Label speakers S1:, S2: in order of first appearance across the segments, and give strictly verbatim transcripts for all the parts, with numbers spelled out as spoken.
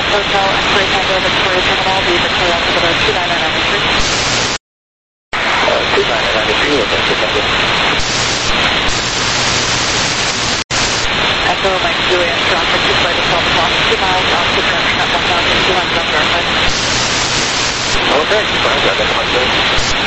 S1: Hotel X-ray Tango Victoria Terminal, the Victoria altimeter two nine nine nine three.
S2: Uh, two nine nine nine three, with X-ray Tango.
S1: Echo Mike Julian, traffic two flight of twelve o'clock, two miles off the direction at one thousand two hundred on verified.
S2: Okay, fine, got that one, sir.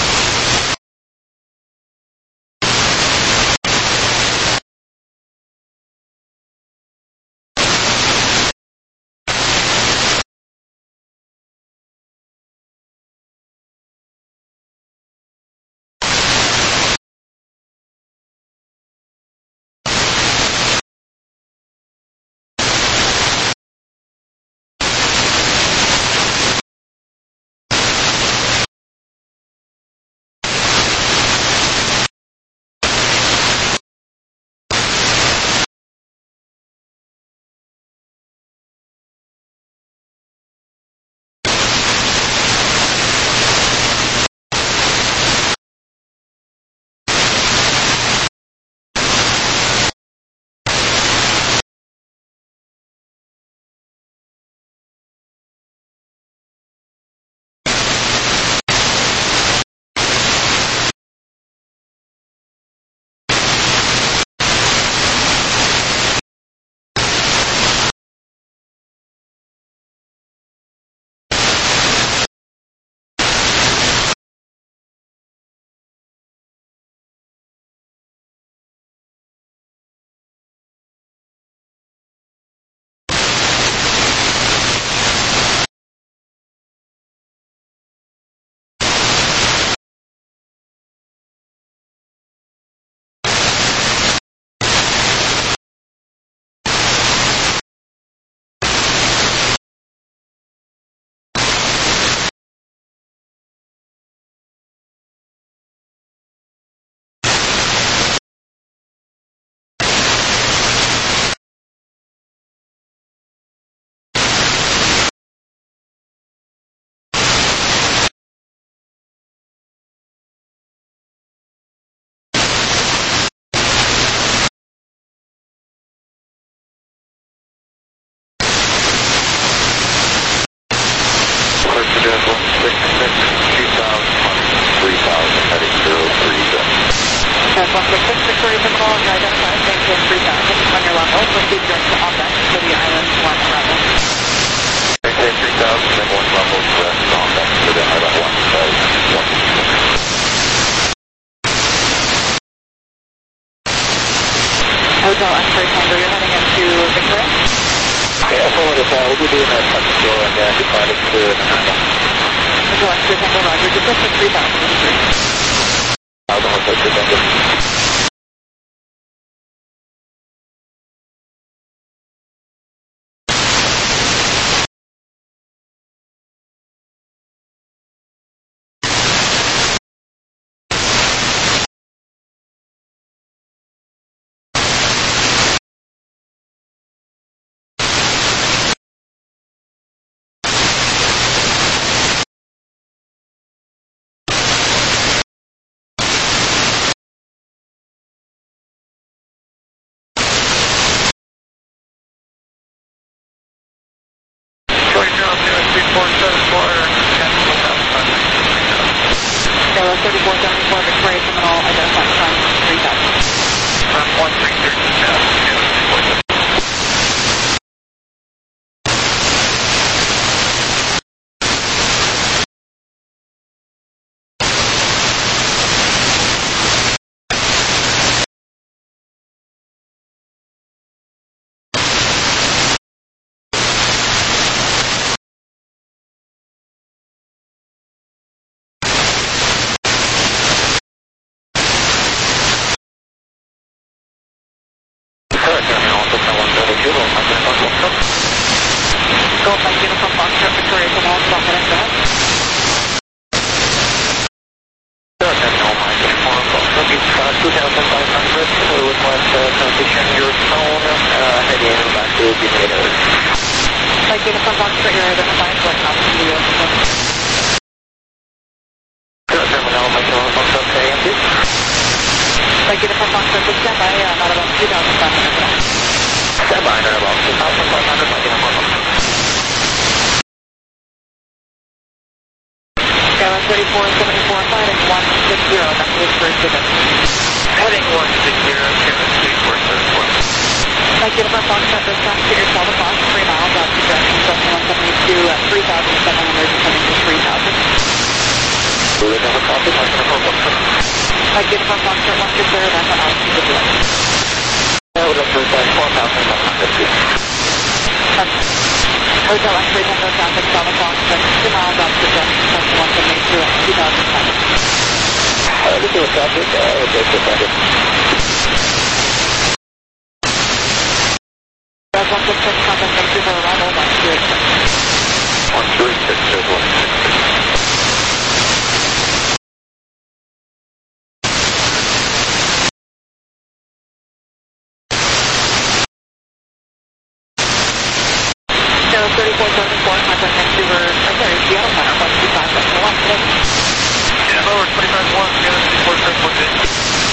S1: Victoria Terminal, and you're identified as Maintain three thousand on your level. Proceed direct to OPEX to the island one level.
S2: Maintain three thousand, then one level direct to OPEX to the island one level.
S1: Hotel X-ray Tango, you're heading into Victoria?
S2: Yeah, forward to that. We'll be doing that touch and go and uh, departing to Manhattan.
S1: Hotel X-ray Tango, roger. Depressing three thousand.
S2: I'll go with X-ray Tango.
S1: Kilo thirty-four seventy-four Victoria Terminal, identified from three thousand.
S2: From one three three.
S1: Golf Mike Uniform Foxtrot Victoria Terminal, stop heading back.
S2: Terminal Mike Uniform Foxtrot, it's two thousand five hundred. We would like to transition your phone uh, heading back to the theater.
S1: Mike Uniform Foxtrot, you're identified as one thousand two hundred.
S2: Terminal Mike Uniform Foxtrot, A M P.
S1: Mike Uniform Foxtrot, just stand by, uh, at about two thousand five hundred.
S2: Stand by, at about two thousand five hundred, Mike Uniform Foxtrot.
S1: Mike Uniform Foxtrot, dispatch to your cell across three miles out to direction seven one seven two at three thousand seven hundred, descending to three thousand.
S2: Mike Uniform Foxtrot.
S1: Mike Uniform Foxtrot, one two zero, that's on altitude of delay.
S2: Yeah, we'll go to four thousand one hundred feet.
S1: Hotel X three Tango traffic, cell Foxtrot, two miles out to direction seven one seven two at two thousand seven.
S2: Uh, this is traffic, uh, okay, so traffic.
S1: Red one six six, contact Vancouver arrival, one two eight six.
S2: one two eight six, there's one six six.
S1: No, thirty-four seventy-four, contact Vancouver, or sorry, Seattle Center, one two five seven one.
S2: Yeah, over twenty-five one, Seattle thirty-four seventy-four.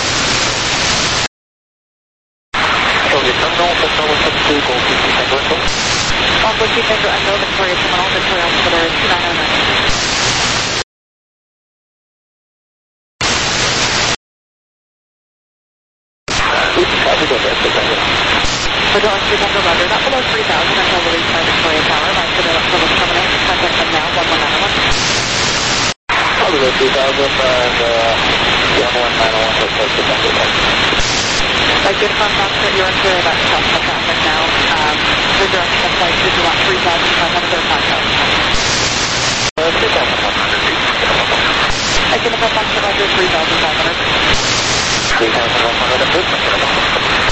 S2: So the terminal, Central one seven two, Gold fifty Tango Echo.
S1: Golf fifty Tango Echo, Victoria Terminal, Victoria Altimeter two nine zero nine.
S2: Traffic over there, Tango.
S1: Hotel X three Tango Roger, not below three thousand until released by Victoria Tower. My Fidelity Service termination, contact them now, one one nine one.
S2: Probably go three thousand and, uh, yeah, one nine one, so close to Tango Echo.
S1: Like good front Foxtrot, you're clear about crossing traffic now. Um, the direction of flight is about three thousand five hundred or five thousand.
S2: Uh, three thousand one hundred feet.
S1: I can have Foxtrot Roger, three thousand five hundred.
S2: three thousand one hundred feet.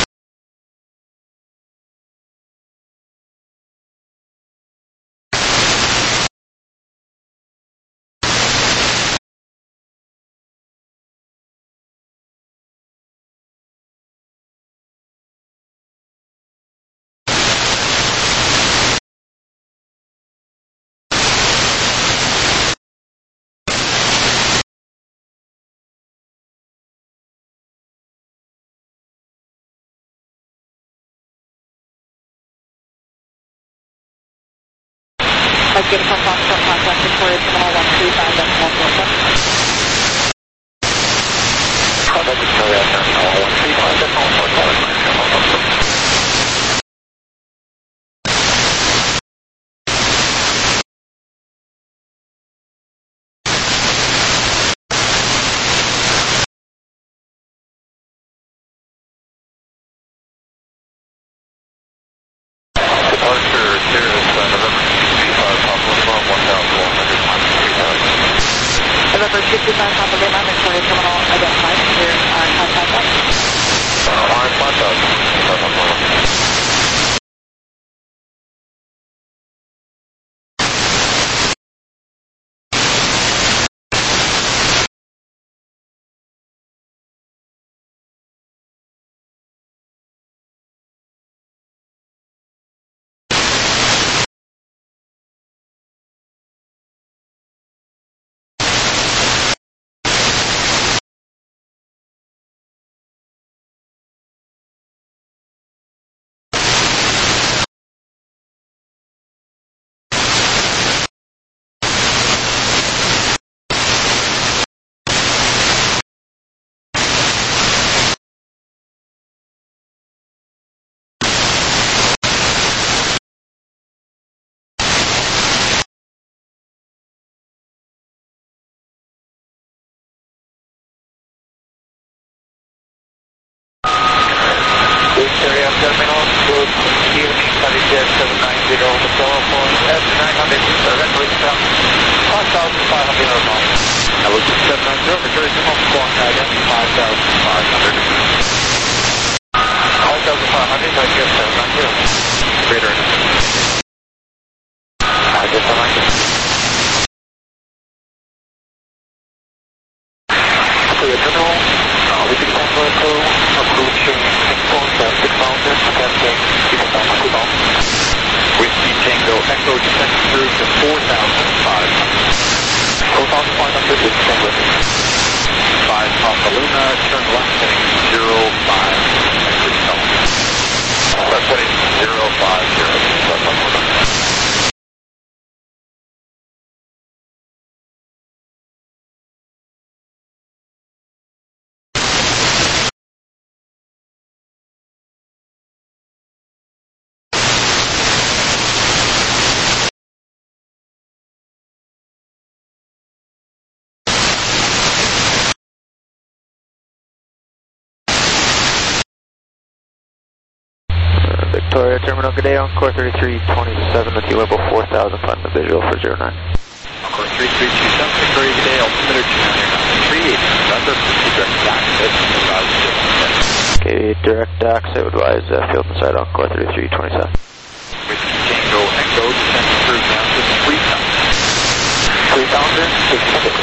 S1: Like good front Foxtrot, contact Victoria Terminal one three five decimal four seven.
S2: Contact Victoria Terminal one three five decimal four seven. Departure, Sirius, uh, November sixty-five, Papa Lima, one thousand one hundred, three thousand.
S1: November sixty-five, Papa Lima, Victoria Terminal, identified, clear, on five five one.
S2: Uh, on five thousand, Papa Lima. Terminal, good evening, Savijet seven nine zero, the telephone S nine hundred, eventually stop, one thousand five hundred normal. That was seven nine zero, Victoria Terminal, squawk guidance, five thousand five hundred. five thousand five hundred, Savijet seven nine zero, greater. I guess I like it. Clear terminal, uh, we can control approaching six point six thousand, Victoria Terminal, good day, Encore thirty-three twenty-seven with you, level four thousand, find the visual for zero nine.
S3: Encore three three two seven, Victoria, good day, altimeter two nine three eight, November, direct access, advise field inside.
S2: Okay, direct access, advise uh, field inside, Encore thirty-three twenty-seven.
S3: Whiskey Tango Echo, descend cruise now to three thousand. three thousand, six hundred.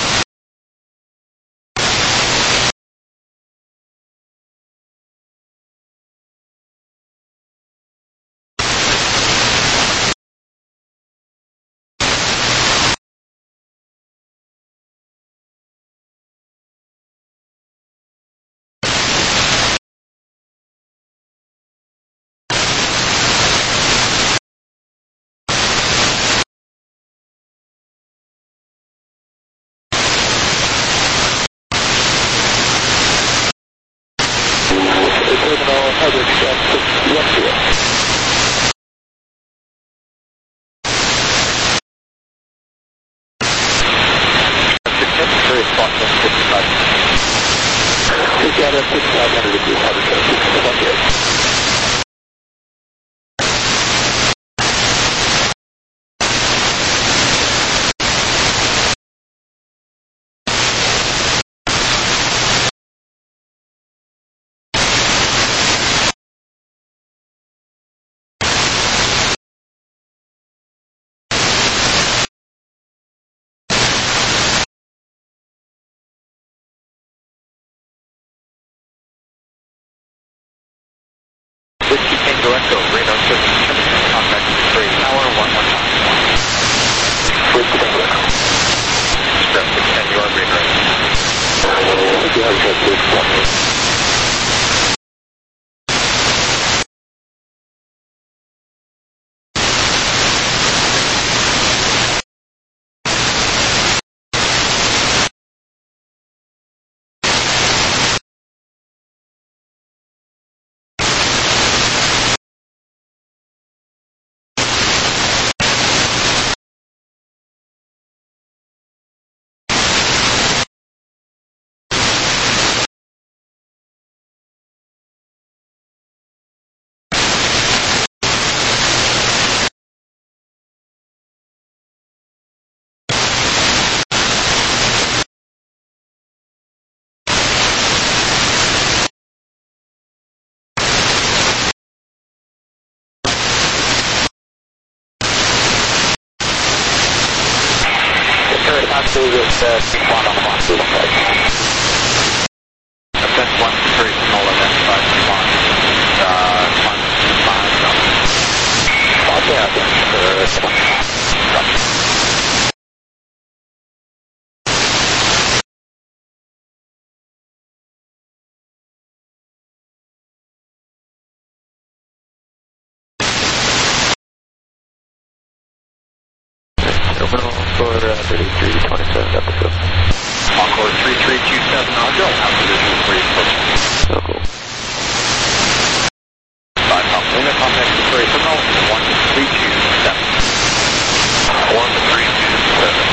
S3: Whiskey Tango Echo, radar system, contact Victoria Tower, one one nine one. Whiskey Tango Echo. Express extend your radar. Thank you, have a good day. One on one, two one. Ascent one, three, Nola, then five, one, uh, one, five, no. Okay, okay, uh, one, one.
S2: Terminal for uh, thirty-three twenty-seven, got the field.
S3: Encore three three two seven, Audio, I'll have the visual for you first.
S2: So cool.
S3: Five Pump Luna, contact Victoria Terminal, one three two seven. one three two seven,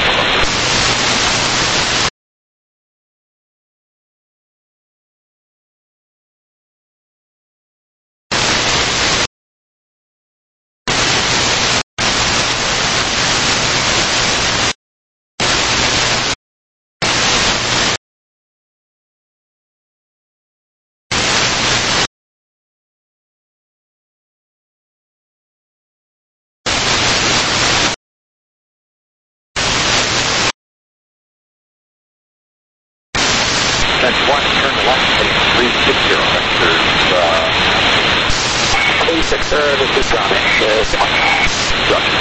S3: That's one, turn left, three six zero, vectors, uh, three six zero, this is grounding, this one, roger.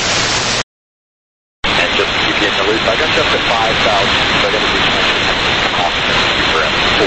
S3: And just to keep you in the loop, I got you up to five thousand, so I got to do some constant super at four.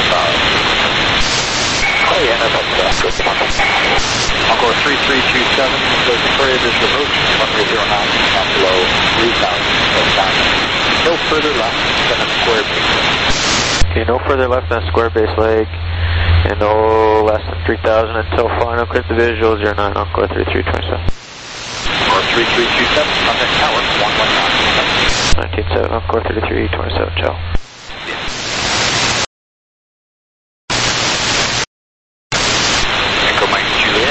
S3: Oh yeah, no problem, that's good. Encore three three two seven, so Victoria visual approach, one three zero nine, top below three thousand, so down. No further left than a square base.
S2: Okay, no further left than a square base leg, and no less than three thousand until final. Click the visual, zero nine, Encore thirty-three twenty-seven.
S3: Encore three three two seven, contact tower, one one nine.
S2: nineteen seven, Encore thirty-three twenty-seven, ciao.
S3: Echo Mike Juliet.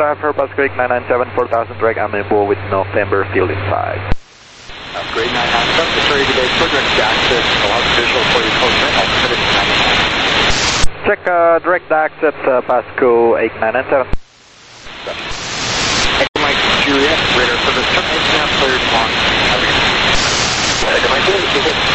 S4: five for Pasco eight nine nine seven, four thousand direct amenable with November field in five.
S3: Upgrade nine nine seven, it's ready today for direct access. Allow the visual for your close in, altimeter ninety-nine.
S4: Check uh, direct access uh, Pasco eight nine nine seven.
S3: Echo Mike Juliet, radar service termination now cleared on heavy. Echo Mike Juliet, is it?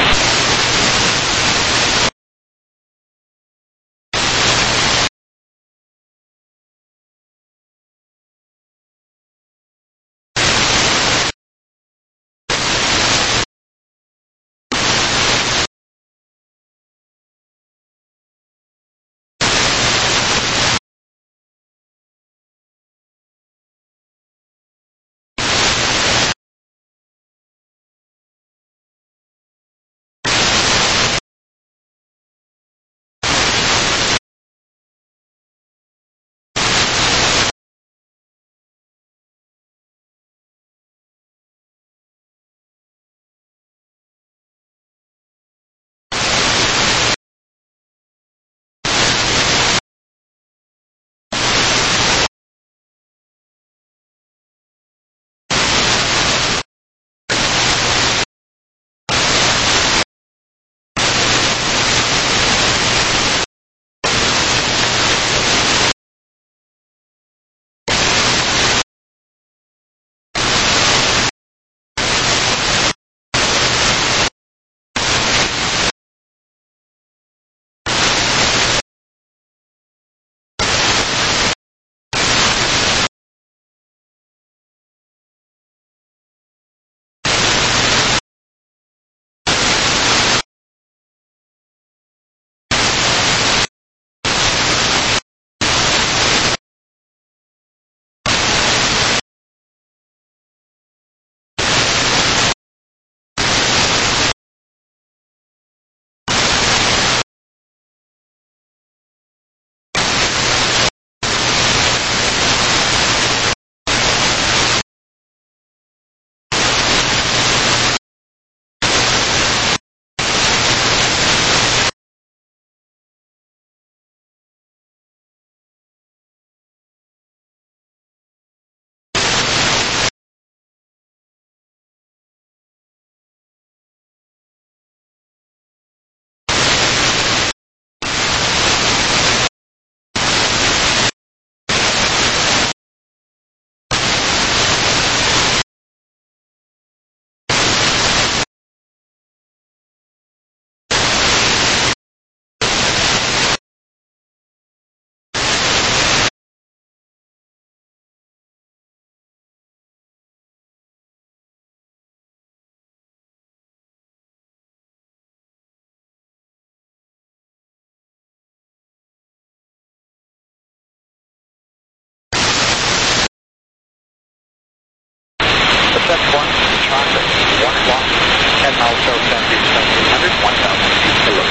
S3: Step one, traffic, one o'clock, ten miles south, southeast, seventeen hundred, one thousand feet below.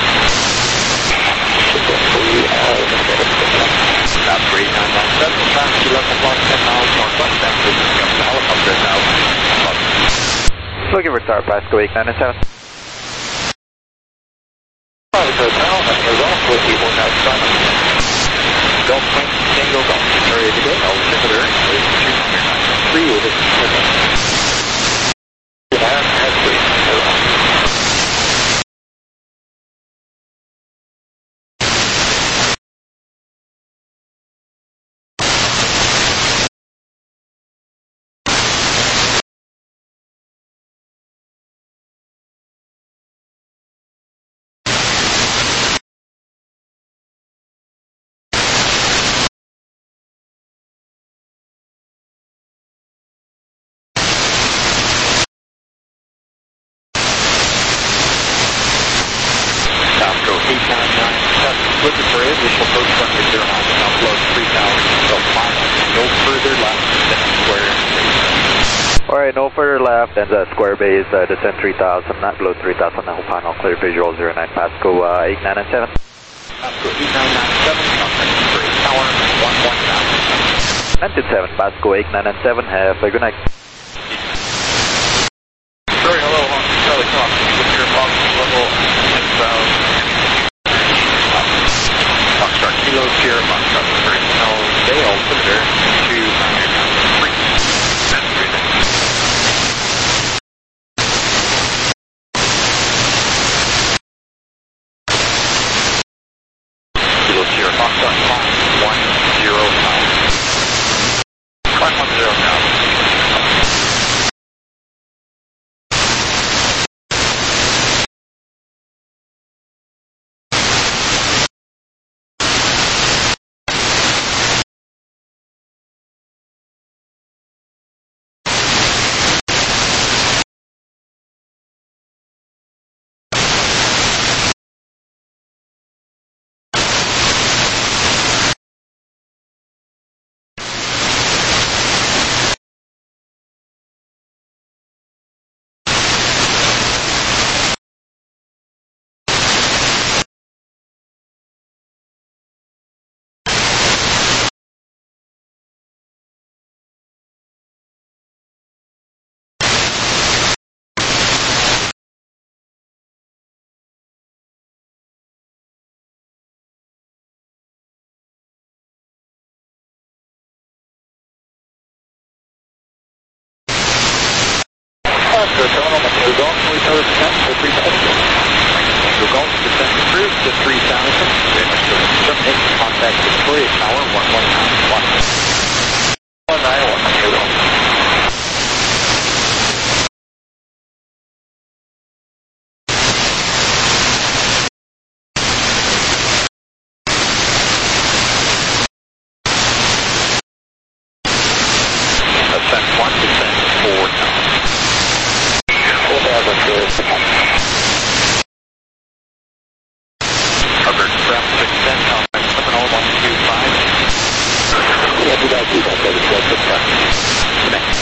S3: Stop three nine nine seven, fast eleven o'clock, ten miles northwest, southeast, comes the helicopter now.
S4: Looking for Tower Pasco eight nine nine seven.
S3: Private hotel, and there's also people outside. Golf Point, Tango Golf, area today, altimeter is two hundred three with it. With the bridge, we shall approach from the zero miles and upload three thousand about miles. No further left than square base.
S4: Alright, no further left than the square base, uh, descend three thousand, not below three thousand, now final clear visual zero nine Pasco uh, eight nine nine seven.
S3: Pasco eight nine nine seven, contact for tower one one nine.
S4: nine two seven Pasco eight nine nine seven, have a good night.
S3: Sorry, hello, on Charlie Cross, with your box level inbound. Foxtrot Kilo, Sierra Foxtrot, three, no, they altimeter to
S2: Oscar, terminal Tango Golf, three thousand descent to three thousand.
S3: Tango Golf, descent approved to three thousand. Terminate contact Victoria Tower, one one nine one.
S2: one nine one, Tango.
S3: Ascent one, descent four thousand.
S2: four thousand,
S3: Covered prep, descent, contact terminal one two five.
S2: Yeah, do that, do that, do that, do that.
S3: Connect.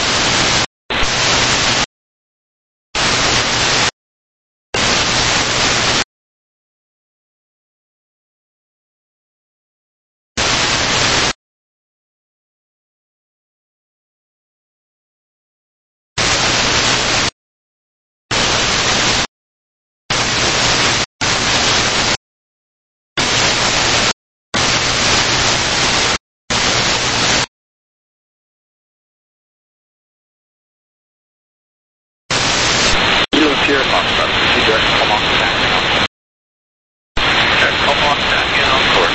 S3: Sierra Foxtrot, proceed direct to Comox Stacking on course. Direct Comox Stacking on course.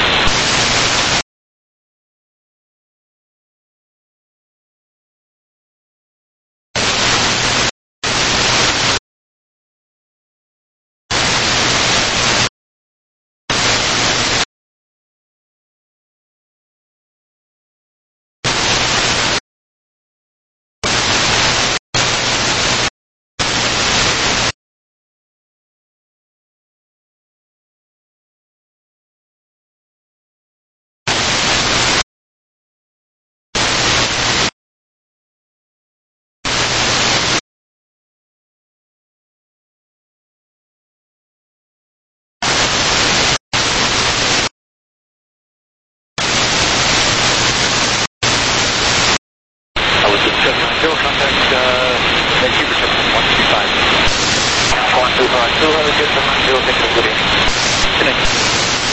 S3: I was at seven nine zero, contact uh, Vancouver terminal one two five.
S2: one two five, two hundred, get seven nine zero, take a good evening.
S3: Connect.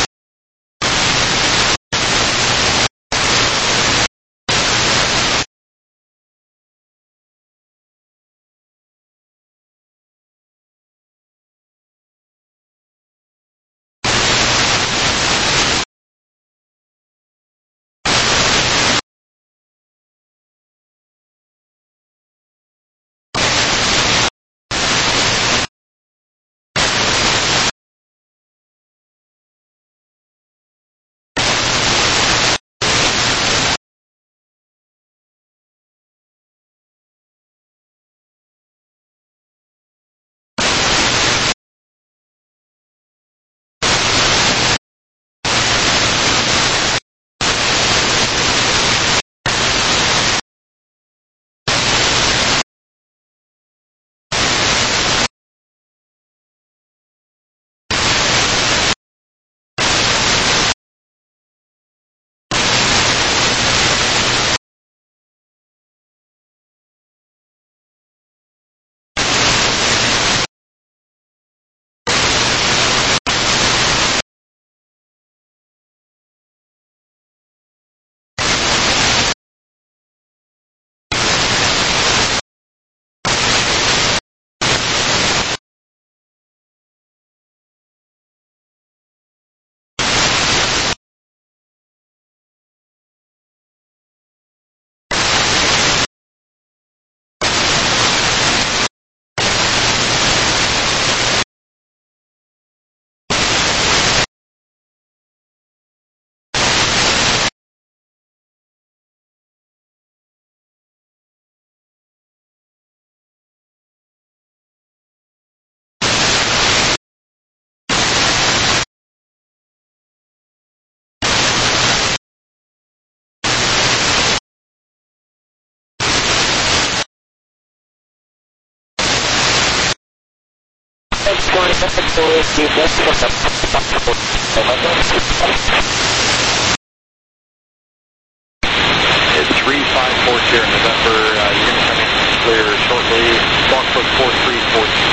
S3: It's three five four Sierra November. Uh, you're going to come in clear shortly. Squawk code four three four two.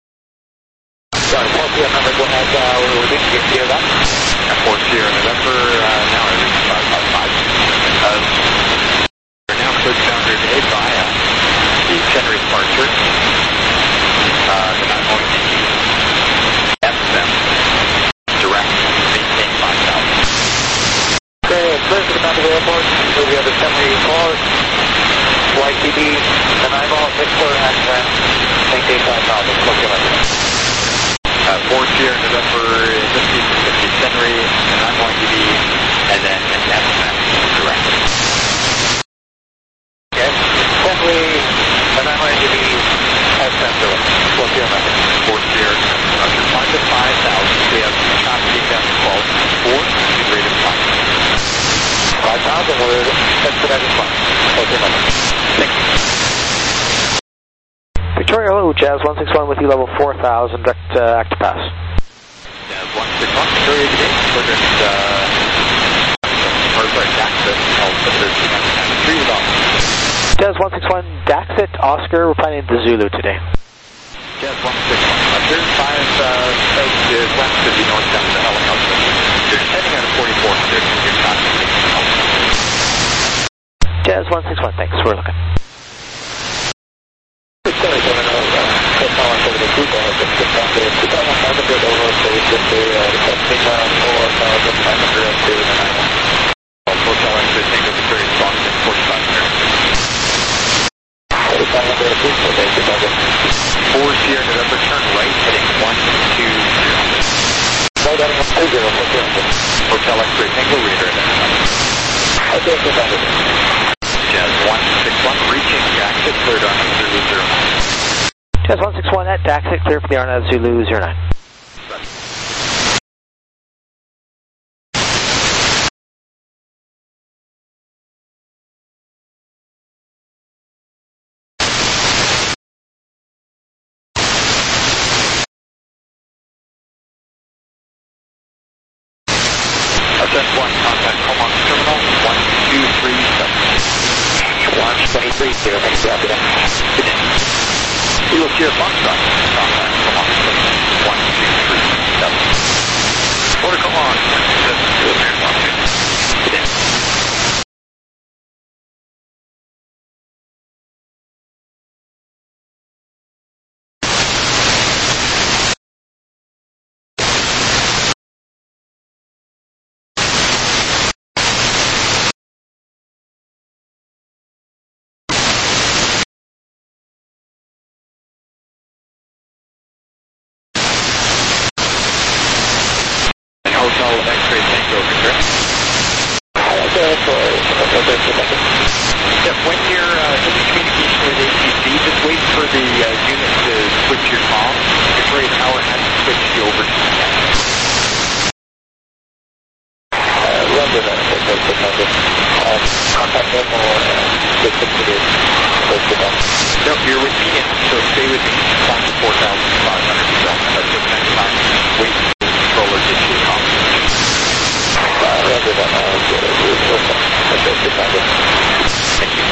S2: Sorry, four Sierra November, go ahead. Uh, we didn't get clear that.
S3: four Sierra November.
S2: Y T D, the nine ball, Victor, accent, maintain five thousand, close to eleven.
S3: Uh, four Sierra November, fifty, fifty Henry, and I'm going to be, and then an S M S direct.
S2: Okay, Henry, and I'm going to be S M direct, close to eleven.
S3: four Sierra November, climb to five thousand, we have traffic down to twelve, four, and rate of climb.
S2: five thousand, we're expedited climb, close to eleven.
S3: Thank you.
S5: Victoria, hello, Jazz one six one with you, level four thousand, direct uh, active pass.
S3: Jazz one six one, Victoria today, we're just, uh, or sorry, Daxit, I'll put the three with Oscar.
S5: Jazz one six one, Daxit, Oscar, we're planning the Zulu today.
S3: Jazz one six one, uh, there's five, uh, south to west of the north down to the helicopter. You're descending out of forty-four hundred, you're traffic.
S5: Jazz one six one, thanks, we're looking.
S2: Sorry, going over, uh, cut on over the Cuba, just get down to two thousand five hundred over, so we just do, uh, testing down four thousand five hundred up to the nine one.
S3: Hotel into Tango Victoria, Boston, forty-five hundred.
S2: forty-five hundred up to two thousand.
S3: four Sierra November, turn right, heading one two zero.
S2: Right on one two zero, close to eleven.
S3: Hotel X-ray Tango, radar at
S2: Okay, two thousand.
S3: Jazz one six one, reaching Daxit, cleared on Zulu zero nine.
S5: Jazz one six one at Daxit, clear for the Arnaz Zulu zero nine.
S3: Jazz one, contact Comox Terminal, one two three seven.
S2: one twenty-three, zero, thanks for after that.
S3: Good day. We will see a Foxtrot, contact Comox Terminal, one two three seven. Order Comox, good day. Hotel X-ray Tango, Victor.
S2: Okay, sorry, okay, two thousand.
S3: Yep, when you're uh, in communication with A T C, just wait for the uh, unit to switch your comm. Victoria Tower has to switch you over to the net.
S2: Uh, London, okay, two thousand. Um, contact them or uh, switch them to the close to them.
S3: Nope, you're with me, so stay with me. Climb to four thousand five hundred yourself. That's the next time. Wait for the controller to get you a comm.
S2: Uh, London, uh, okay, two thousand.
S3: Thank you.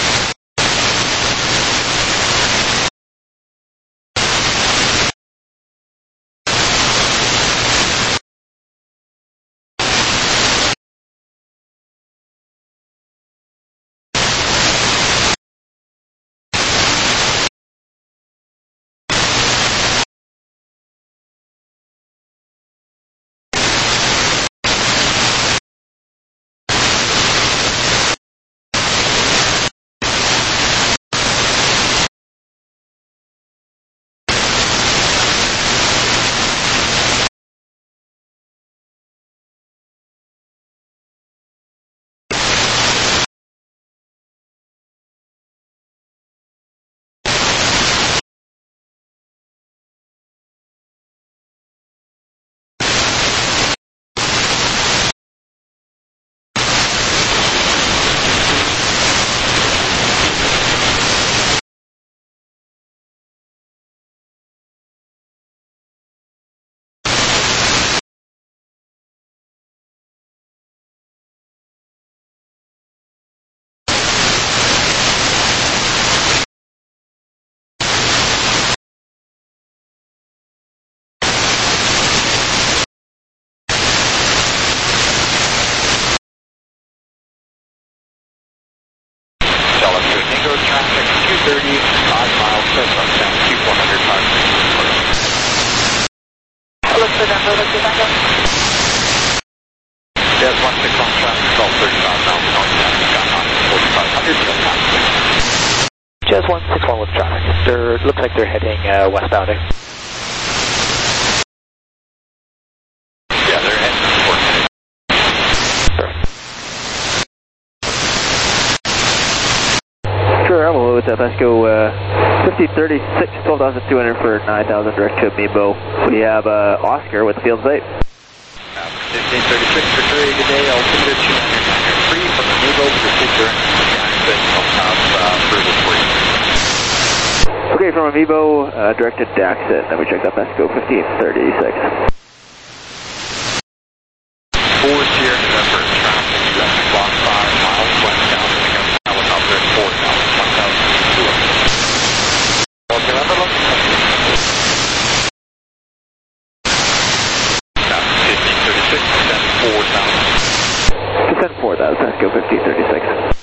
S3: thirty, five miles south on San Q four hundred, five
S1: Look for them, look for them.
S3: Jazz one six one traffic, twelve thirty-five miles north, got on forty-five hundred,
S5: Jazz one six one with traffic. They're, looks like they're heading uh, westbound.
S3: Yeah, they're heading towards it.
S4: Sure, I'm with uh, Pasco uh, fifteen thirty-six, twelve thousand two hundred for nine thousand direct to Meebo. We have uh, Oscar with field site.
S3: fifteen thirty-six for three, good day, altimeter two nine nine three from the Meebo, proceed direct access up uh, through the three.
S4: Okay, from Meebo, uh, directed to Daxit. Then we check out Pasco fifteen thirty-six.
S3: four Sierra November, traffic, U S block five miles westbound, picking up helicopter at four thousand, one thousand two hundred. Okay, November, look. fifteen thirty-six, descend four thousand.
S4: Descend four thousand, Pasco fifteen thirty-six.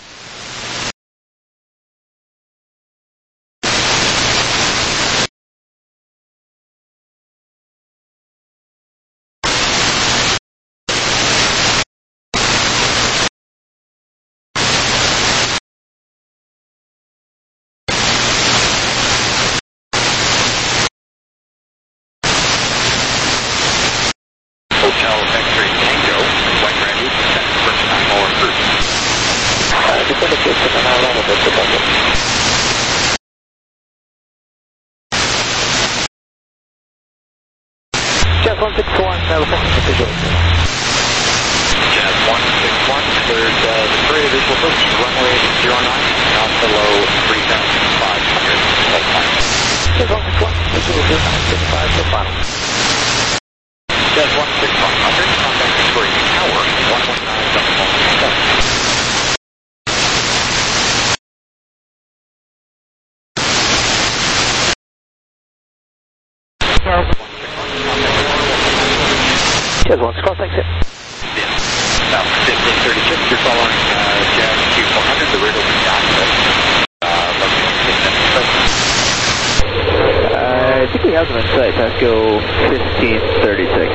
S3: Hotel X-ray Tango, when ready, descend first time over cruise.
S2: Uh, descend the case and I'll run a bit to Tango.
S5: Jazz one six one, uh, requesting a visual.
S3: Jazz one six one, cleared uh, the three visual approach, runway zero nine, not below three thousand five hundred, full time.
S5: Jazz one six one, visual zero nine six five, so final.
S3: Jazz one six one hundred, contact three, tower, one one nine, double one seven.
S5: Jazz one six one, thanks.
S3: Now, fifteen thirty-six, you're following uh, Jazz Q four hundred, the radar will be access. Uh,
S4: Uh, I think we have them in sight. Pasco fifteen thirty-six.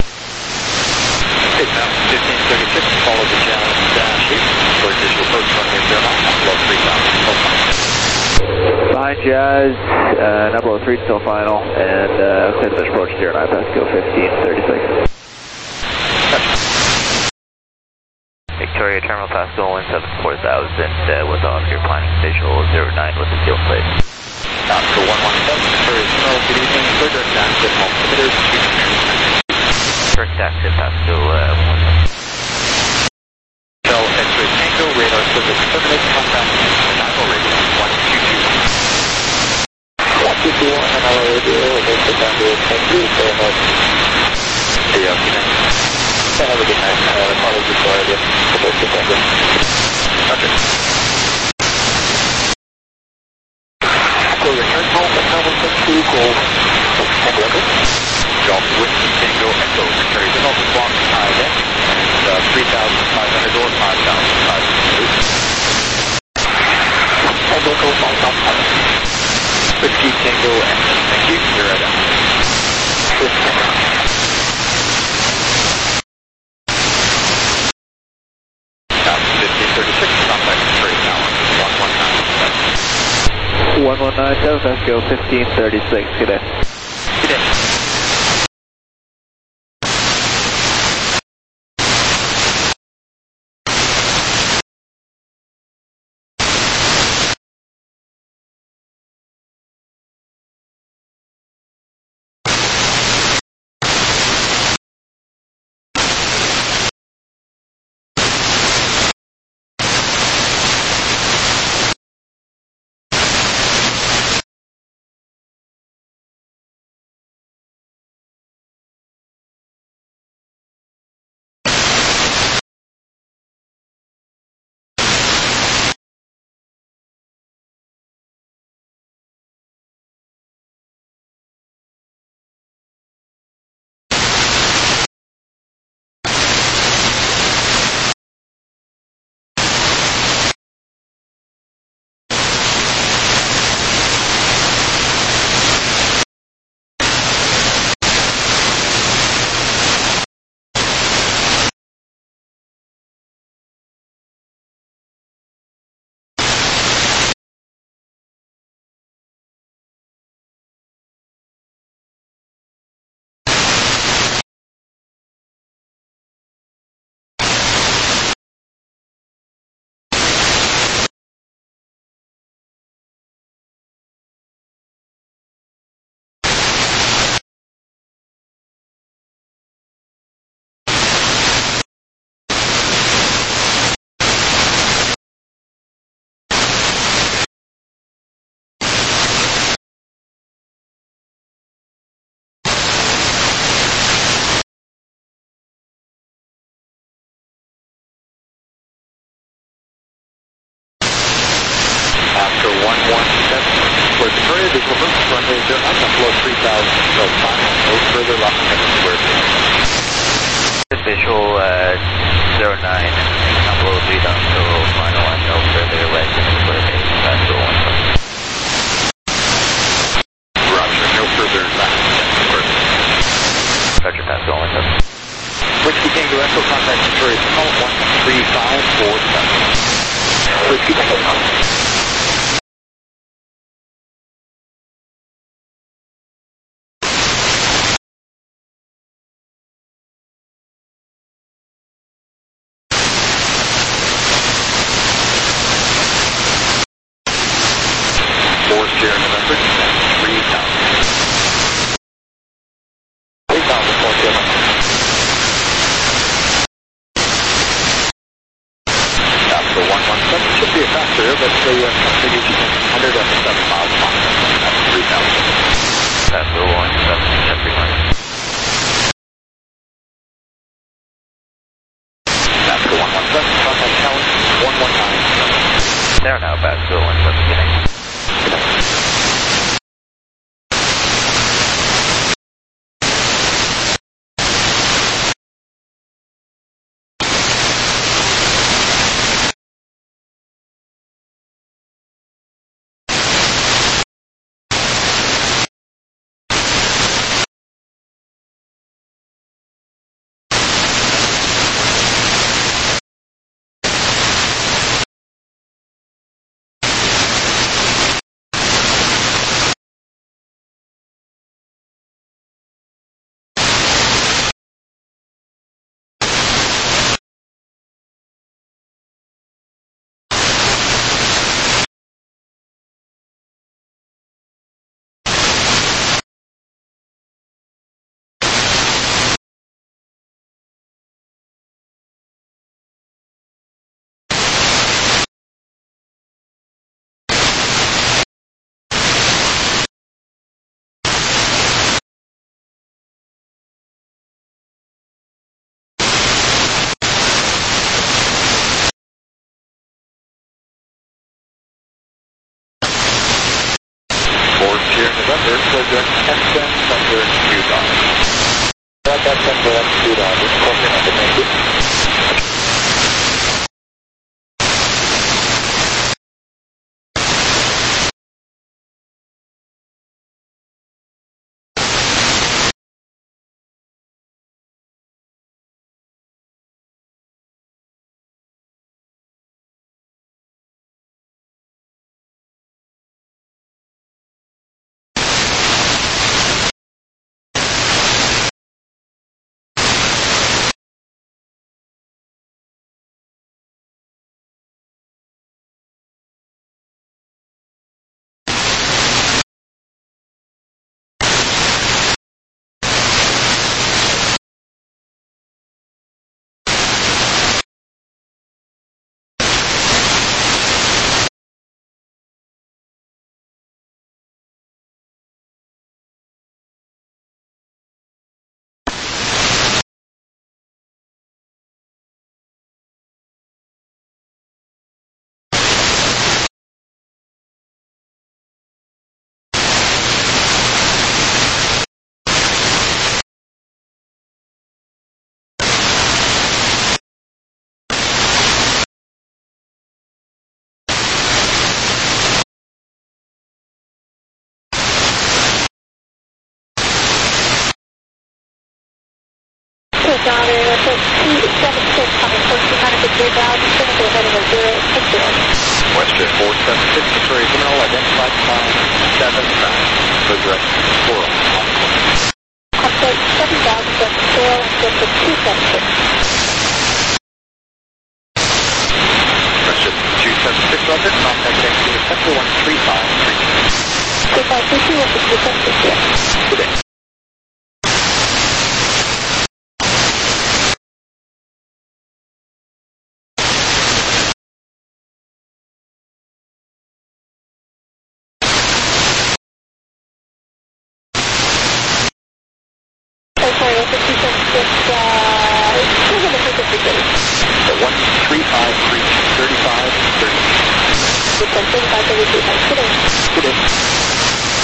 S3: Okay, now, fifteen thirty-six, follow the Jazz dash eight, for visual approach, runway zero nine, not below three thousand, full time.
S4: Behind Jazz, uh, not below three still final, and uh, clear the approach zero nine, Pasco fifteen thirty-six.
S6: Victoria Terminal Pascal one seven four thousand uh, with Oscar planning visual zero nine with the field plate.
S3: Oscar one one seven, Victoria Terminal, good evening, clear direct access, altimeter two nine nine.
S6: Direct access Pascal uh, one.
S3: Hotel X-ray Tango, radar service terminate, contact Chicago radio one two two one.
S2: one two two one, and our radio, and then the Tango, thank you very much.
S3: Hey, uh, good night.
S2: Have a good night. Uh, apologies for earlier. Supposed to Tango.
S3: Okay.
S2: So return home at Tower six two, call Tango Echo.
S3: Golf Whiskey Tango Echo, Victoria Terminal, block I D X, and uh, three thousand five hundred or five thousand five hundred.
S2: Tango Echo, five thousand five hundred.
S3: Whiskey Tango Echo, thank you, you're at out. fifteen thirty-six, contact straight tower, one one nine seven.
S4: one one nine seven, Pasco fifteen thirty-six. Good day.
S3: Good day.
S2: Victoria, visual movement, runway zero nine, down below three thousand, so final, no further left than square two.
S6: Visual uh, zero nine, down below three down to final and no further left than square eight, pass zero one seven.
S2: Roger, no further left than square two.
S6: Roger, pass zero one seven.
S2: Whiskey Tango Echo, contact Victoria, call one three five four seven. Whiskey Tango, contact. Four Sierra November, three thousand. three thousand, four Sierra November. That's the one one seven. Should be a factor, but the uh, configuration is one hundred seven miles per mile. That's three thousand.
S6: Pass zero one seven, ten three one.
S2: That's the one one seven. Contact challenge one one nine.
S6: There now, pass zero one seven, getting.
S2: November, so direct ten ten under two dollars. That ten ten direct two dollars. Corporate number, thank you.
S1: Daughter, that's two seven six coming, fourteen hundred three thousand, Singapore heading to zero six zero.
S2: Western four seven six, Victoria Terminal, identified time seven nine, for direct four.
S1: Update seven thousand, that's zero and get to two seven six.
S2: Western two seven six, Roger, contact Yankee Central one three five three.
S1: three five three two, what's the two seven six here?
S2: Today. one three five three, thirty-five thirty.
S1: thirty-five thirty-two, thanks. Good day.
S2: Good day.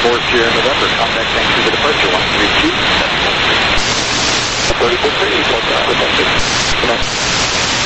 S3: four Sierra November, contact Vancouver departure one three two seven one three. thirty-four three, what's that? Good night.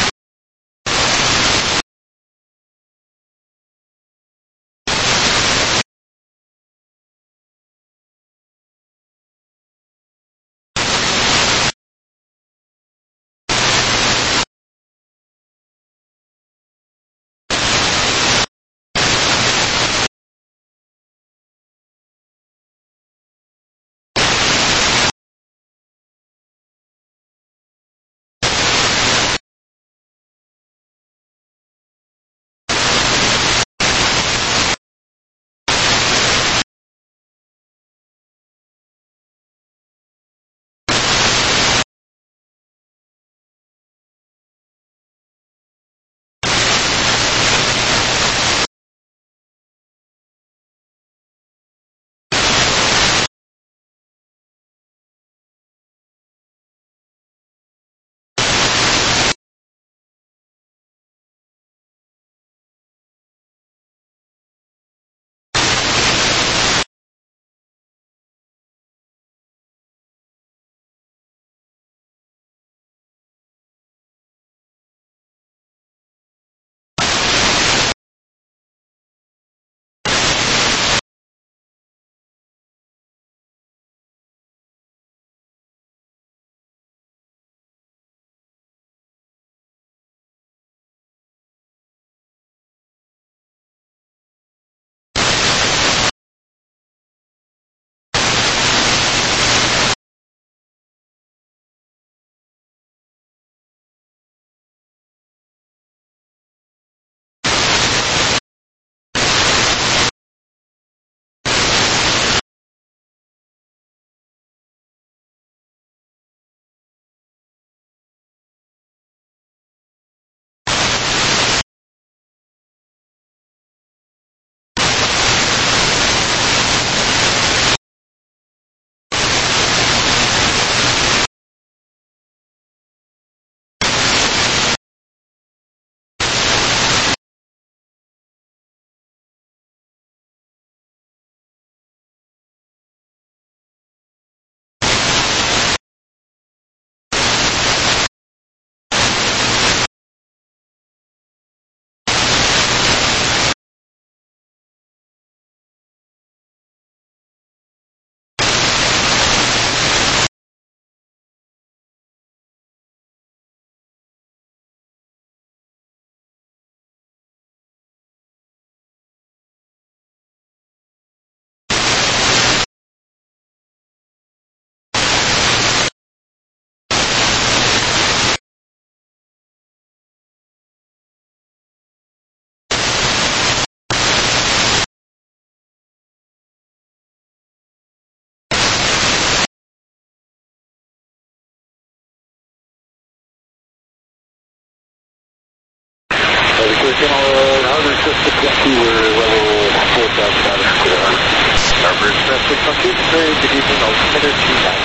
S3: Channel Harbor Express six one two, we're level four thousand out of clear Harbor. Harbor Express six one two, very good evening, altimeter two nine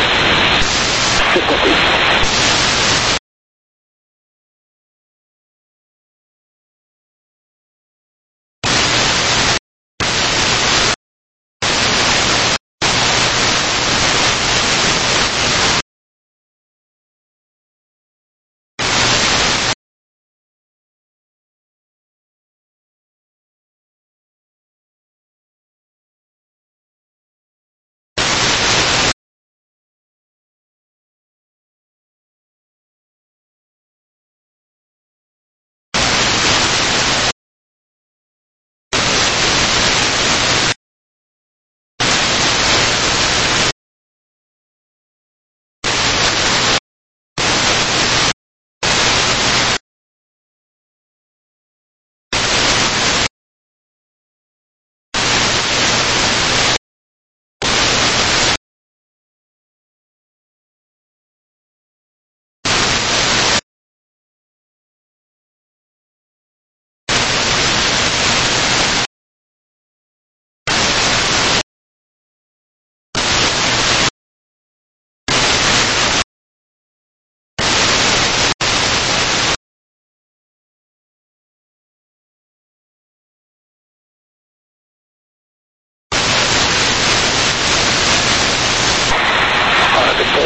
S3: one. six one two.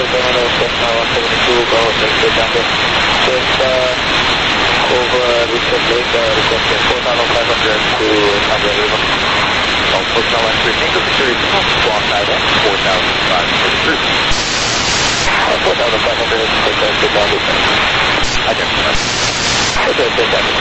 S2: Terminal Cessna one seventy-two, go six eight Tango. Just uh, over Richard Lake, uh, requesting four thousand five hundred to Cambria River.
S3: All personnel entry Tango Victory, squawk nine four thousand five hundred for the cruise.
S2: four thousand five hundred, take that to Tango.
S3: Identify.
S2: Okay, take that.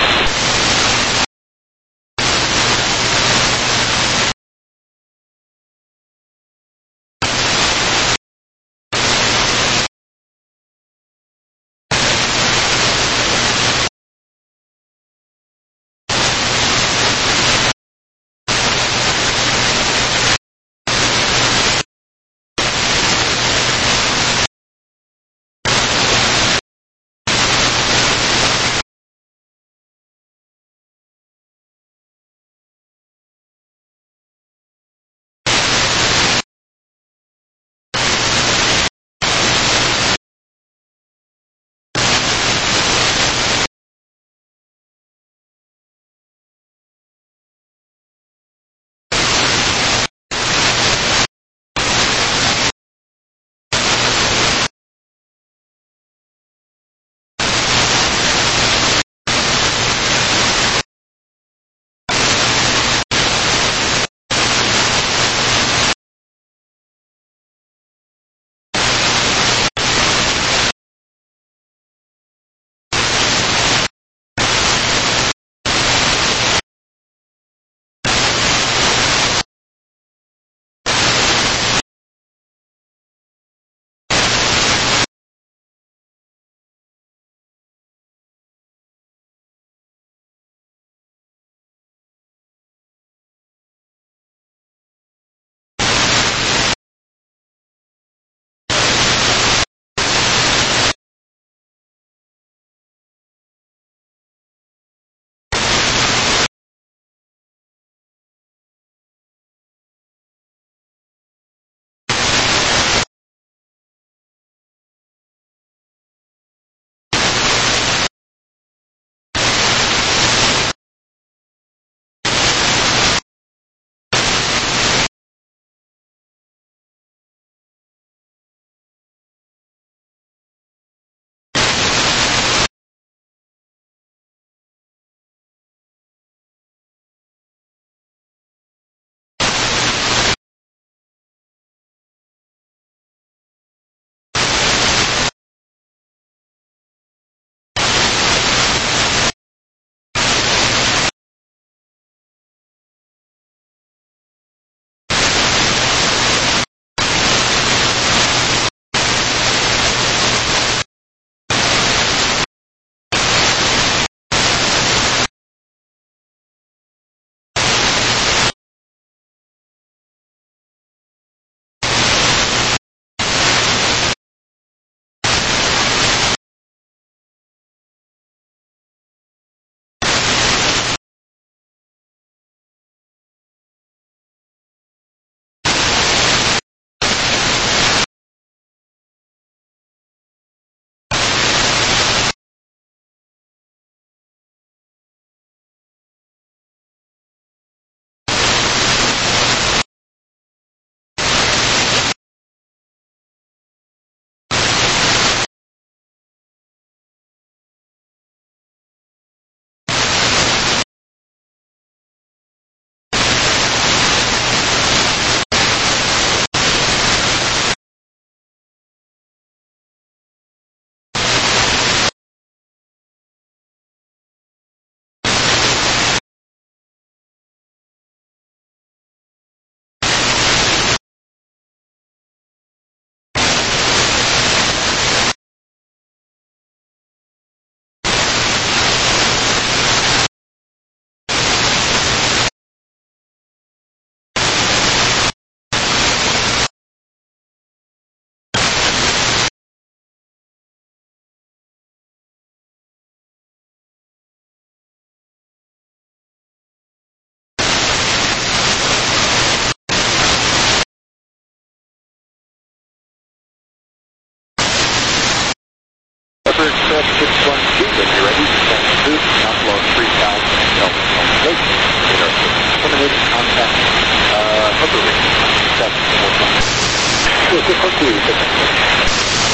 S3: six one two, when you're ready, descend to boost, download three thousand, Delta Lake, radar terminated, contact, uh, hover rate, seven four five. six one two,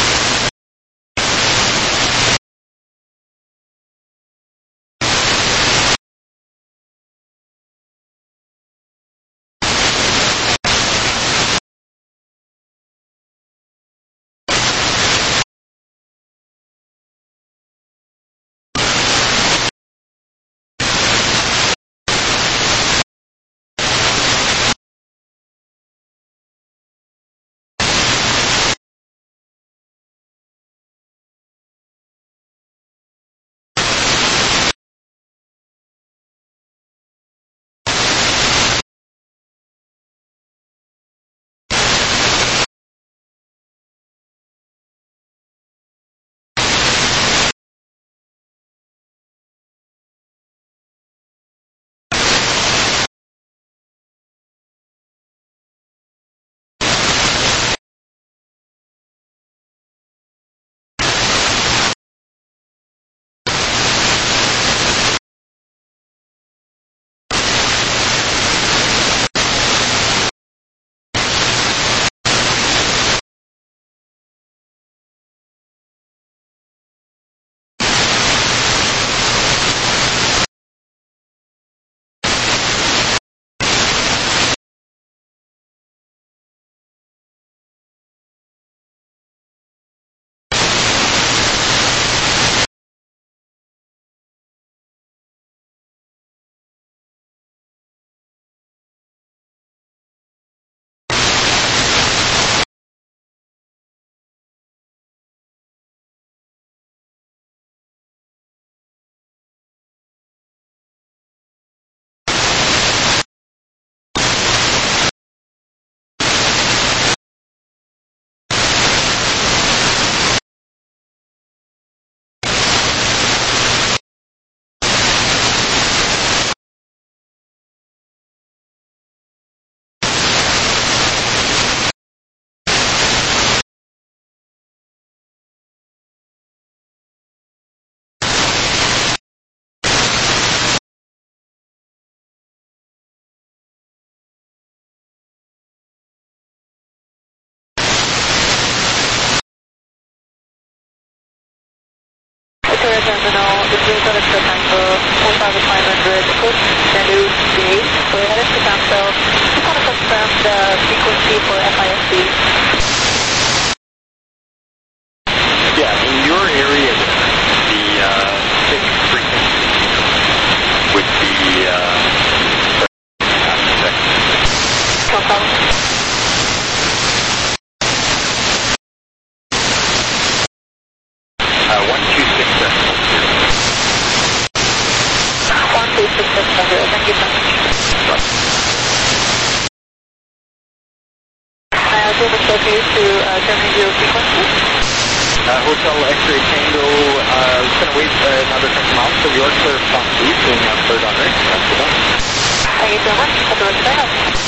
S1: Delta Tango four thousand five hundred, approach Nadu gate, go ahead into Campbell. Just want to confirm the frequency for F I S B.
S3: Yeah, in your area there, the uh, fixed frequency would be uh, half a second.
S1: Confirm.
S3: Uh, one two six seven zero.
S1: one two six seven zero, thank you so much.
S3: Right.
S1: Uh, so it's okay to uh, terminate your frequency?
S3: Uh, Hotel X-Ray Tango, uh, just going to wait uh, another couple miles till you're clear of Fox East, doing uh, third on right. That's the one.
S1: Thank you so much. Have a good day.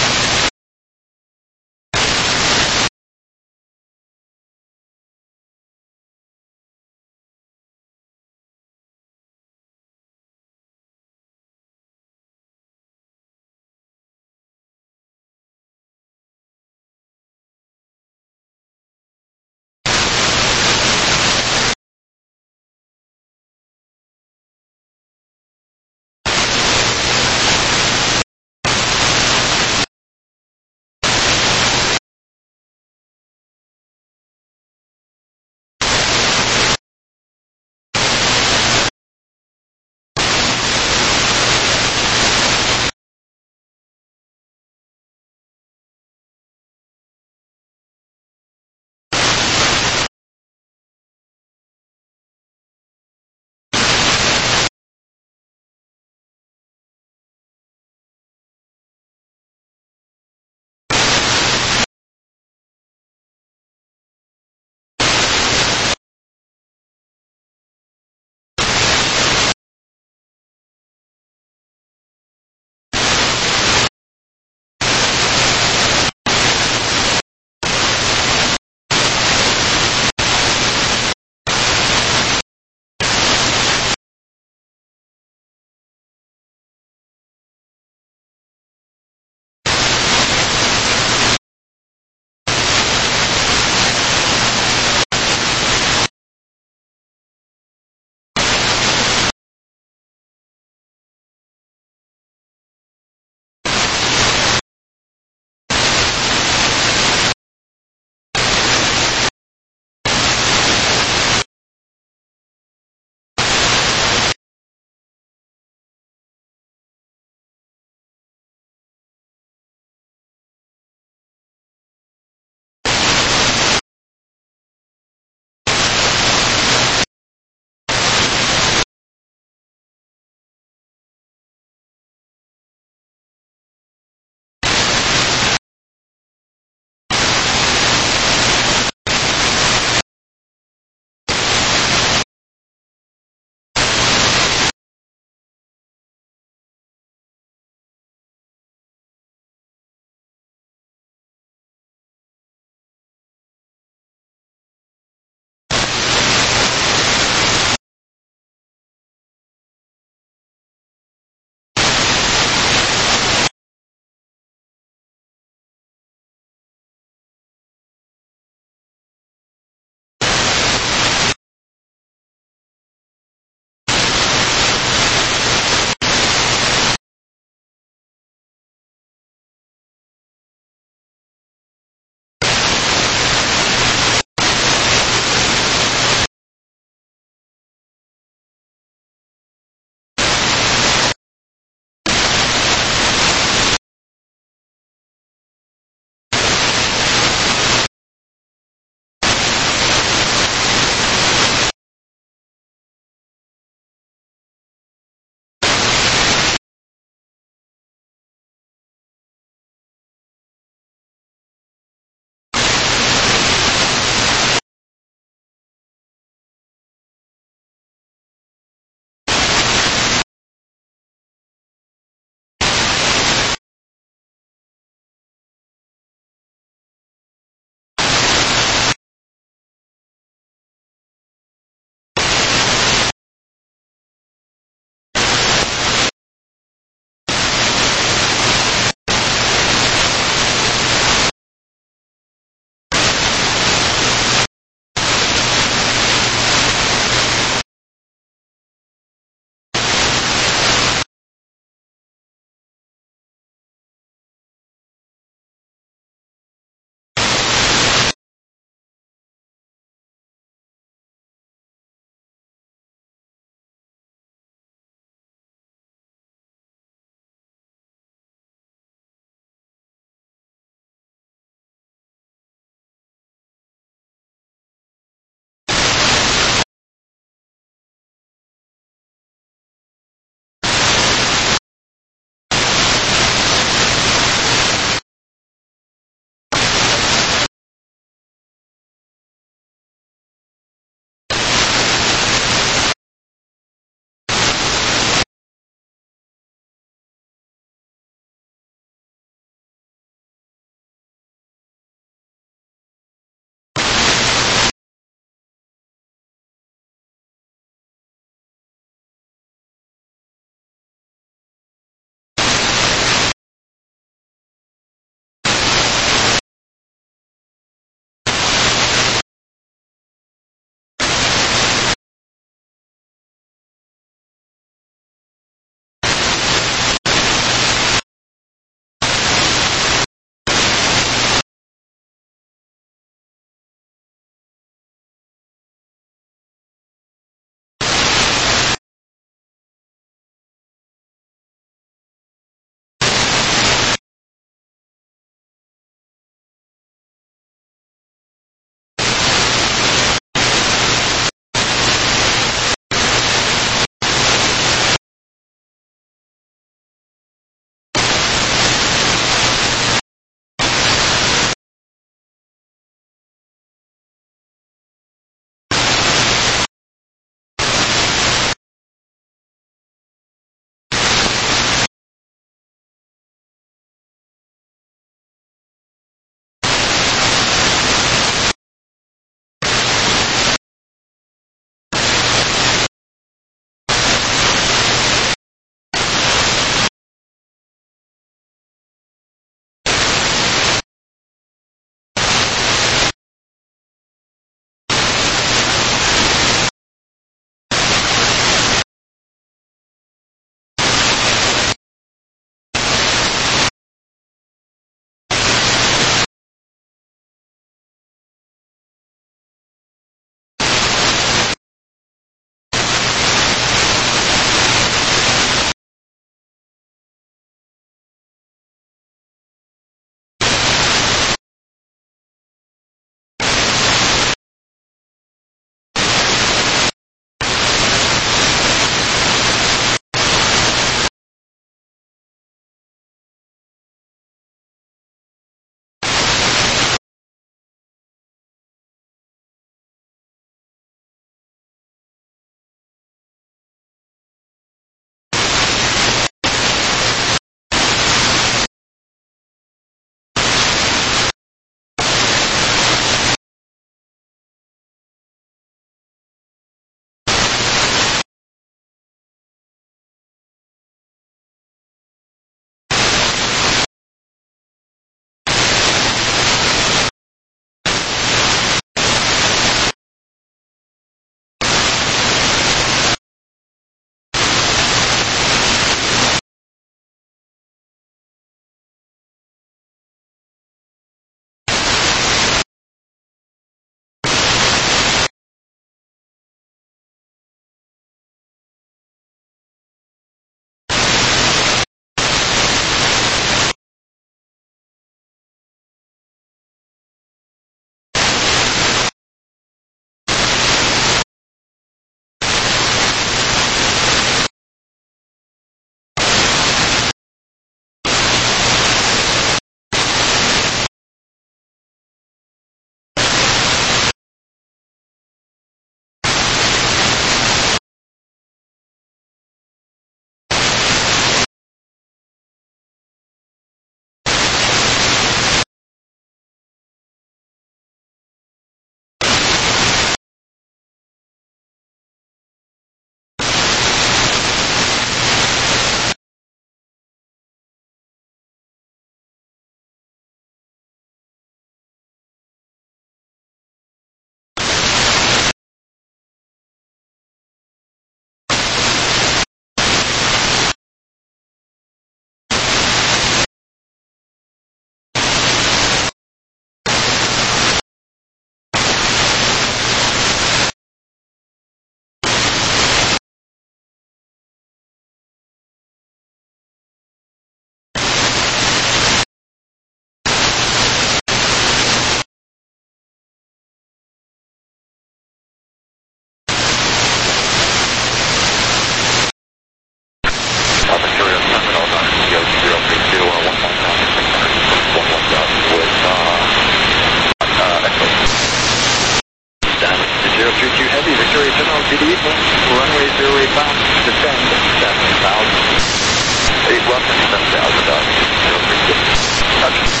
S2: eight left, descend seven thousand. eight left and seven thousand dollars. Touch.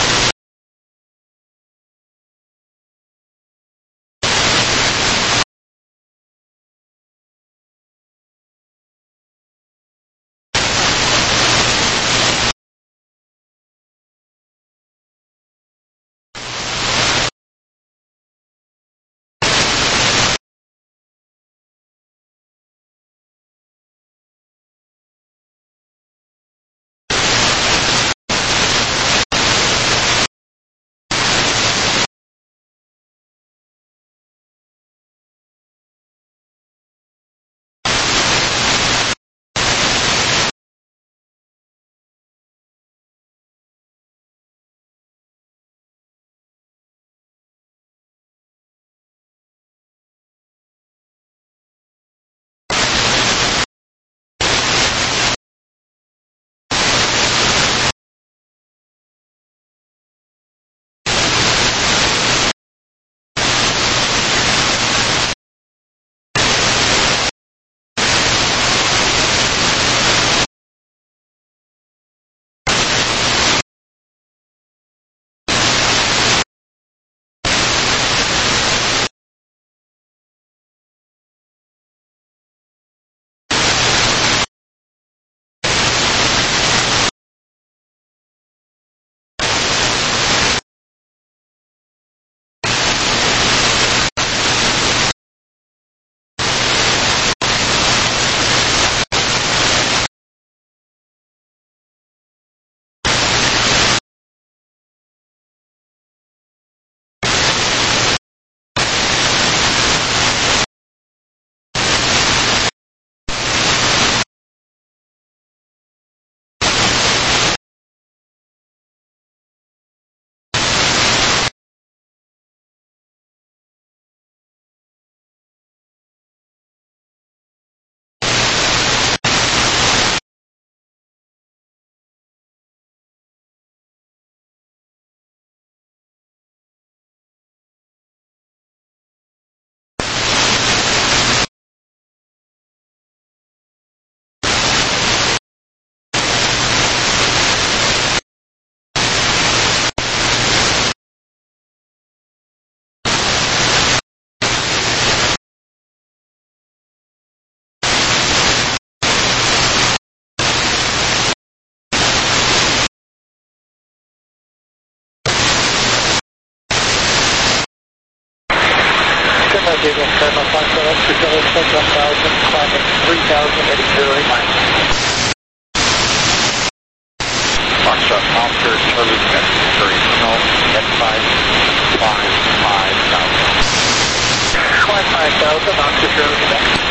S2: Foxtrot, Oscar, Charlie, Missouri, Signal, X five, five, five thousand. five, five thousand, Oscar, Charlie, Quebec.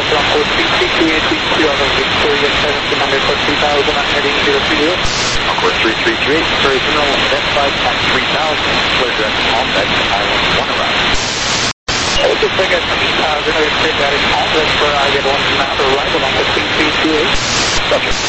S2: on code three three two eight, reach three out of Victoria seventeen hundred for three thousand and heading zero three zero.
S3: On course three three two eight, original, identified at three thousand, clear direct contact, island one around.
S2: I would just bring us three thousand, I would say that is complex for I get one map arrival on the three three two eight.
S3: Subject.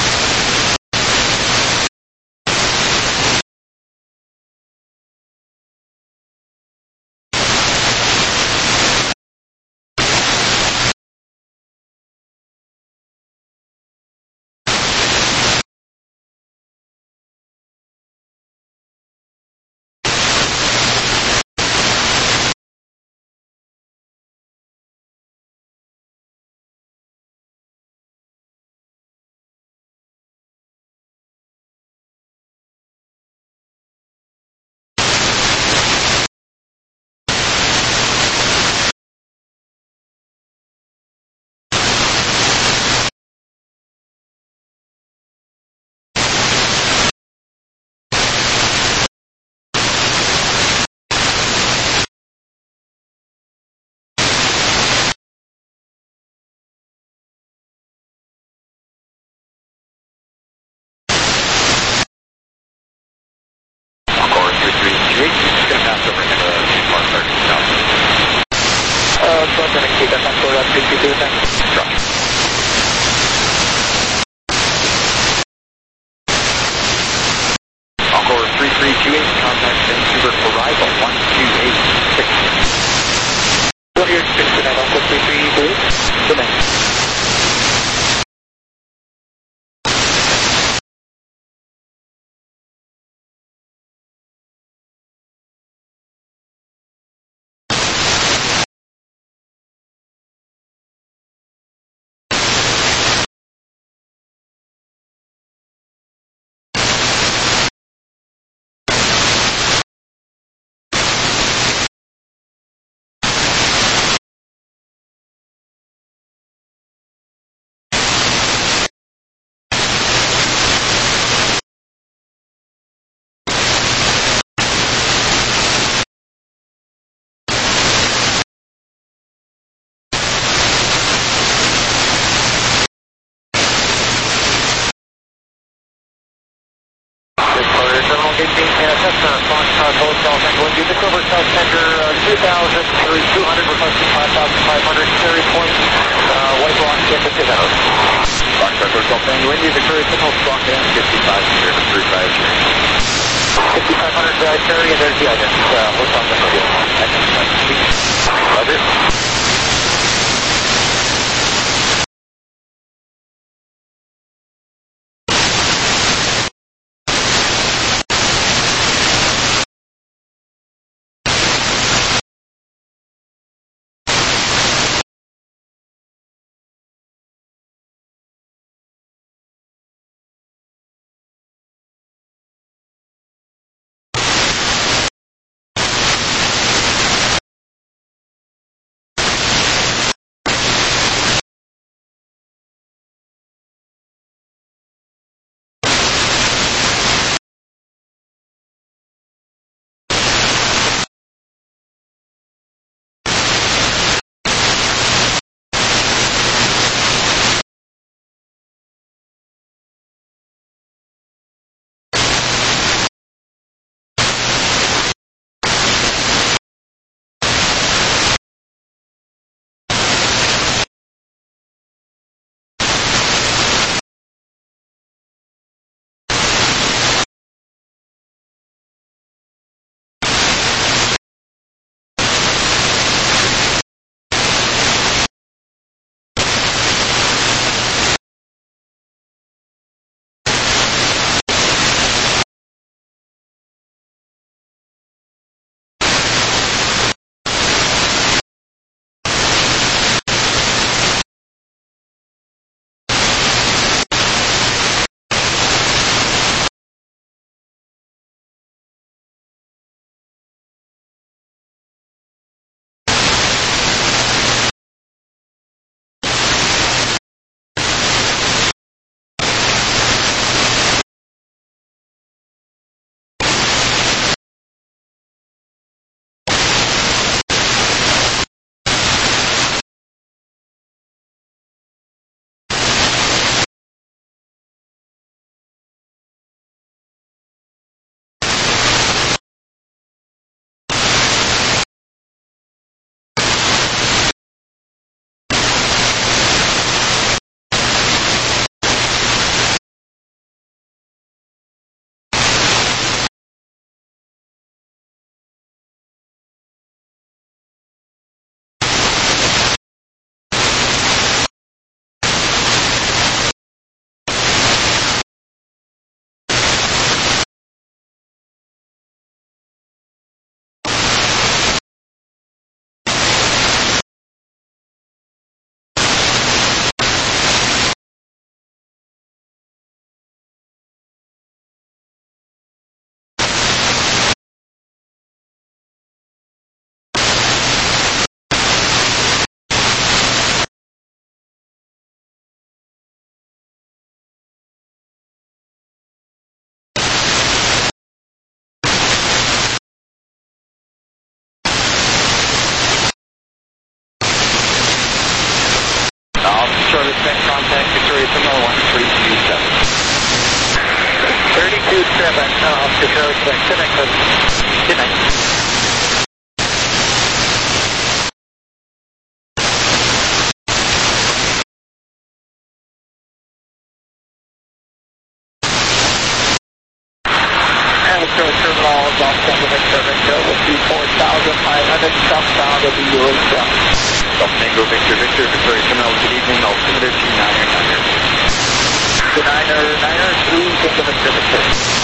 S2: Charlie, Quebec. Good night, Cody.
S6: Good night.
S2: Amateur terminal, Boston, Quebec, Victor, will be four thousand five hundred southbound of the Eureka.
S3: South Tango, Victor, Victor, Victoria Terminal, good evening, altimeter two niner niner.
S2: Two niner niner, three, Tango, Victor, Victor.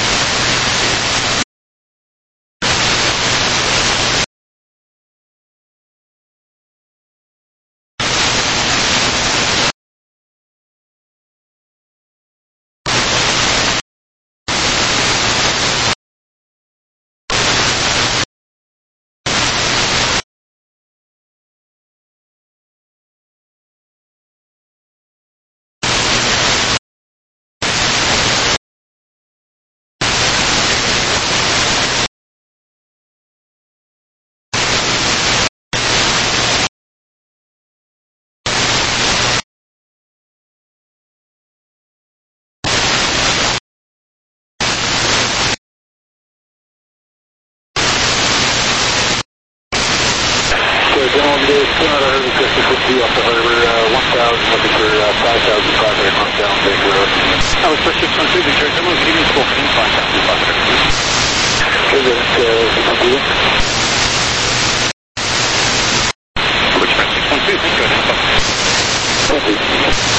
S2: General today, two out of one hundred fifty off the harbor, uh, one thousand, looking for uh, five thousand five hundred north down Big Road.
S3: I was first six one two, Victoria Terminal, good evening, Spokane, five thousand five hundred.
S2: Good, uh, six one two.
S3: Express six one two, thank you,
S2: Thank you.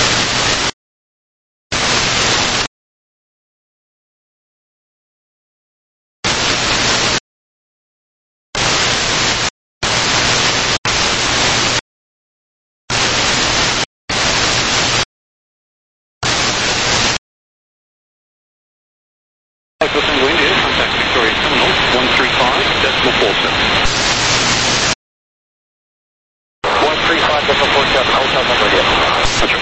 S3: Los Angeles, India, contact Victoria Terminal, one three five decimal four seven.
S2: one three five decimal four seven, hotel number again.
S3: Roger.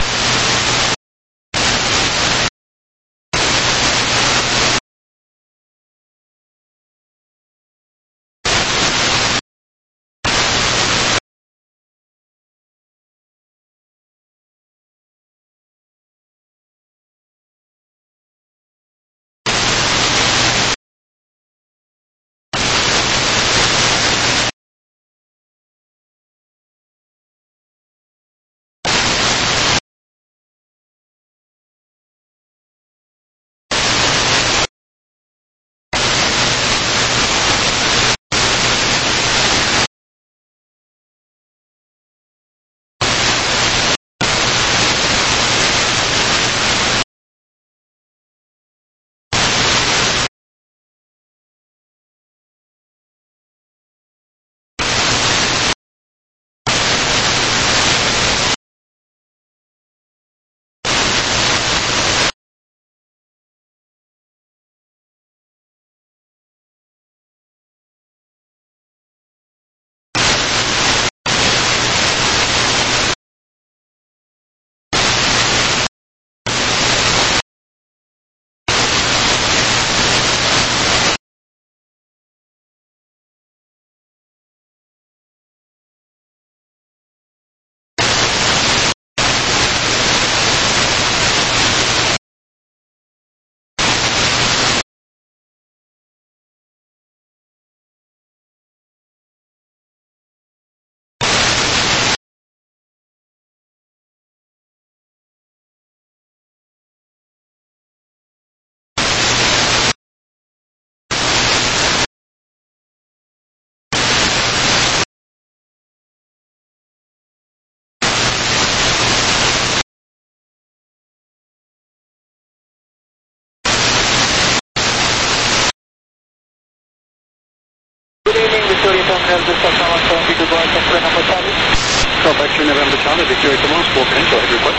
S2: Good evening, Victoria Terminal, this is Osama seventy-two, go ahead, X-ray number Charlie.
S3: South X-ray November Charlie, Victoria Terminal, Spokane, go ahead, request.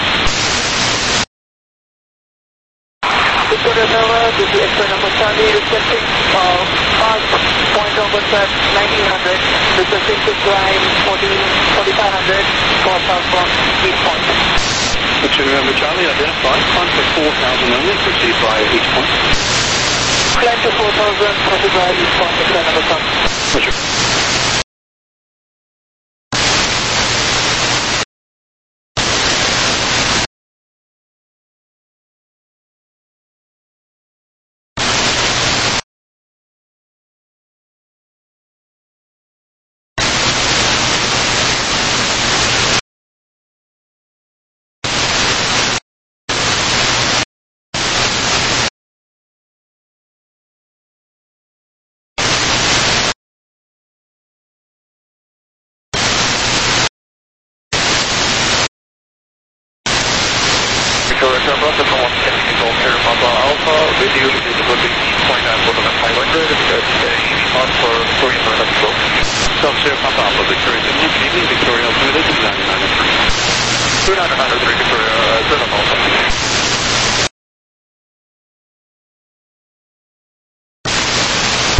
S2: Victoria Terminal, this is X-ray number Charlie, requesting uh, fast point number set nineteen hundred, requesting to climb fourteen, forty-five hundred, for southbound East Point.
S3: X-ray November Charlie, identified, climb for four thousand only, proceed by East Point.
S2: Climb to four thousand, proceed by East Point, X-ray number Charlie.
S3: Roger.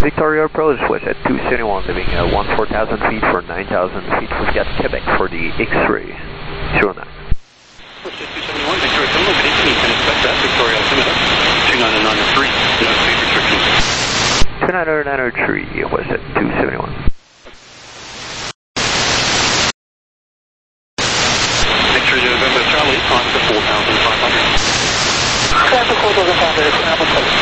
S4: Victoria approach was at two seventy-one, leaving uh, one four thousand feet for nine thousand feet. We've got Quebec for the X-ray. zero nine.
S3: two seventy-one, Victoria Filmer, good evening. You can expect that, Victoria Altimeter. two nine nine three, no speed restrictions.
S4: two nine nine three was at two seventy-one.
S3: X-ray November Charlie, climb to four thousand five hundred.
S5: Climb to four thousand five hundred, climb to four.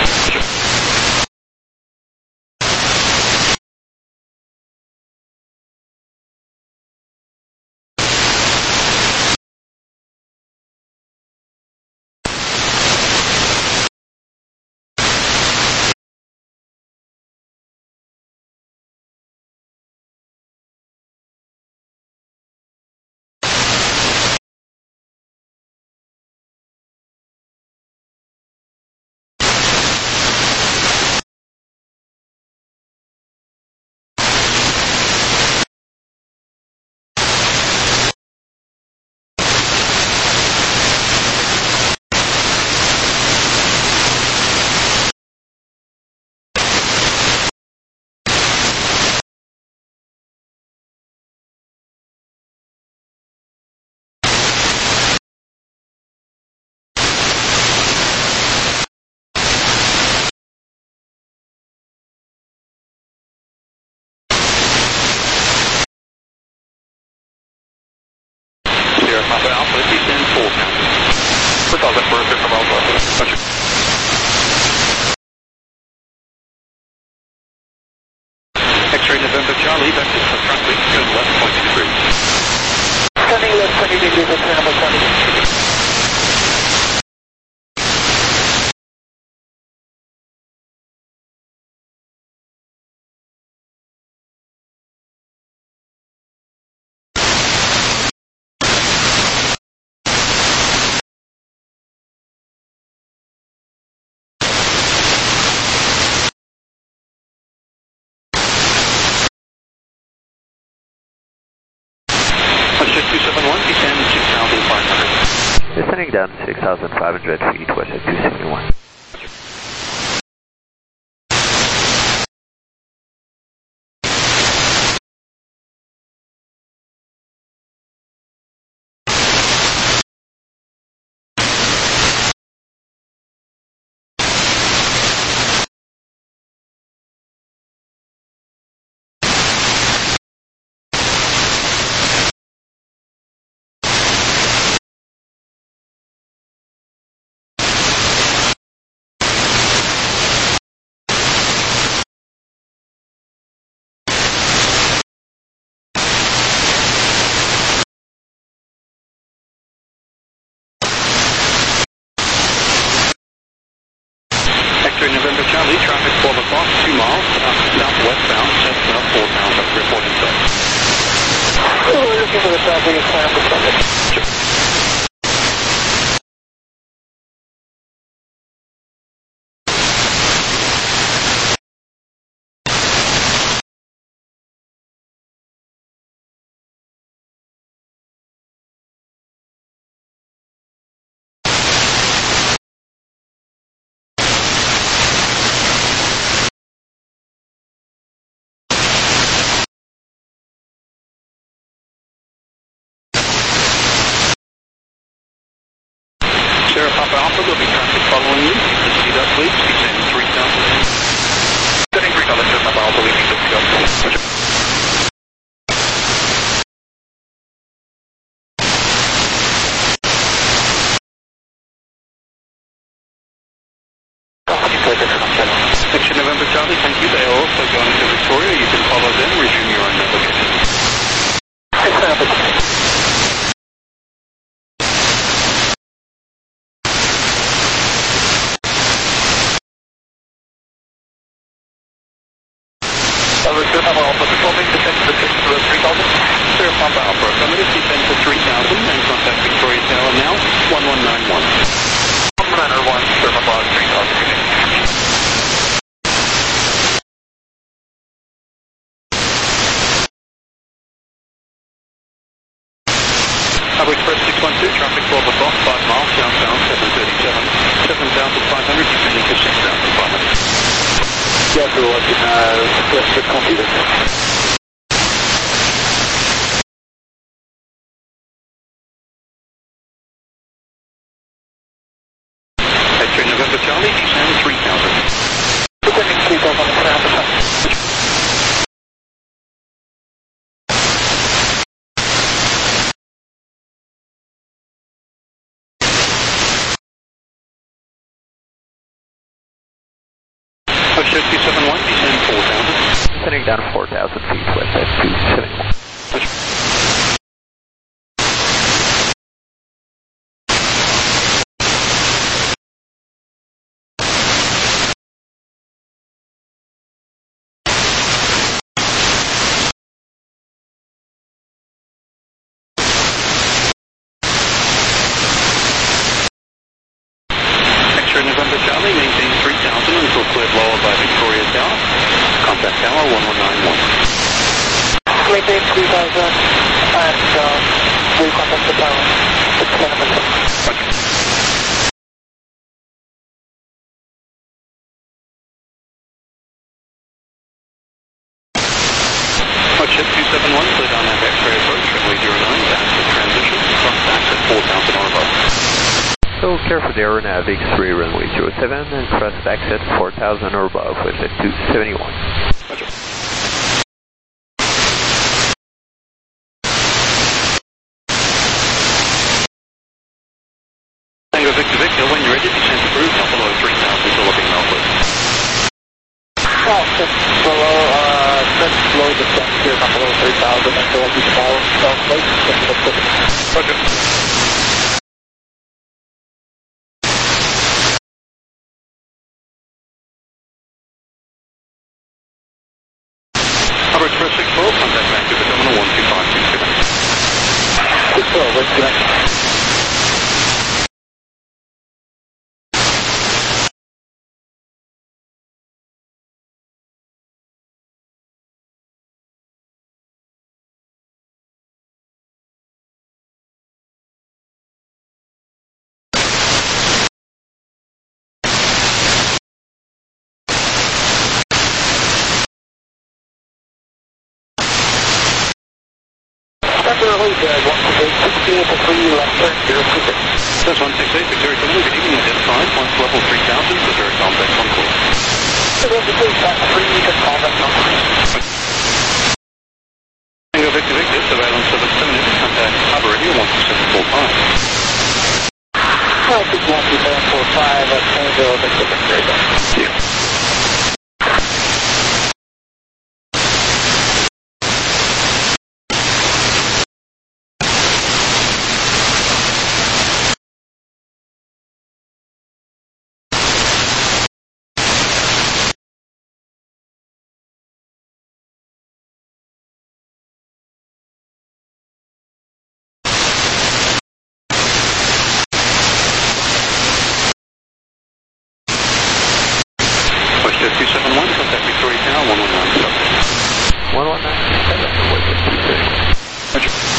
S3: Papa Alpha, descend four thousand. four thousand for a fifth of Alpha. Roger. X-ray November Charlie, back to the traffic, turn left twenty degrees.
S5: Turning left twenty degrees, turn number twenty.
S3: two seventy-one, descend six thousand five hundred.
S4: Descending down six thousand five hundred feet was at two seventy-one.
S3: November Charlie, traffic twelve o'clock, two miles, uh, southwestbound, Cessna four thousand, reporting set.
S5: We're looking for the traffic and climb to traffic.
S3: Sierra Papa Alpha, there'll be traffic following you. Keep the speed up, please. Descend three thousand. Setting three thousand, Sierra Papa Alpha, leaving the speed up. Roger. Section November Charlie, thank you. They are also going to Victoria. You can follow them, resume your own navigation. Sierra Papa Alpha, performing descent to the three thousand. Sierra Papa Alpha, affirmative, descend to three thousand and contact Victoria Tower now, one one nine one. one one nine one, Sierra Papa, three thousand. Highway Express six one two, traffic twelve o'clock, five miles, southbound, seven thirty-seven. seven thousand five hundred, descending to six thousand five hundred.
S5: Yeah,
S2: what you have, let's just complete it.
S3: X-ray November Charlie, descend three thousand.
S2: Descending three thousand on the ground.
S3: Approach two seven one, descend four thousand.
S4: Descending down four thousand feet west at two seventy-one.
S3: X-ray November Charlie, maintain three thousand until cleared lower by Victoria Tower. Contact Tower one one nine one.
S2: Maintain three thousand and uh, we'll contact the tower. It's
S3: Roger. Approach two seven one, clear down that X-ray approach, runway zero nine, back to transition, cross tax at four thousand or above.
S4: So care for the Aeronav X three runway zero seven and cross tax at four thousand or above with a two seventy-one.
S3: Roger. Tango Victor Victor, when you're ready, descend approved, top below three thousand, Philippine Melbourne.
S2: Oh, just below, uh, just below the sun here, not below three thousand until we fall south lake.
S3: Roger. Upper Express six four, contact Vancouver Terminal one two five two seven.
S2: six four, what's the next? Temporarily dead, one six eight, sixteen to three, left turn, zero two six.
S3: That's one six eight, Victoria Terminal, good evening, identified, points level three thousand, Victoria contact on course.
S2: Zero two six, that's three, you can contact on course.
S3: Tango Victor Victor, surveillance of a seven inch, contact Harbour Radio one two seven four five.
S2: Five six one two seven four five, that's Tango Victor Victor.
S3: Thank you. two seven one, contact Victoria Tower one one nine seven.
S4: one one nine seven with a two seventy-one.
S3: Roger.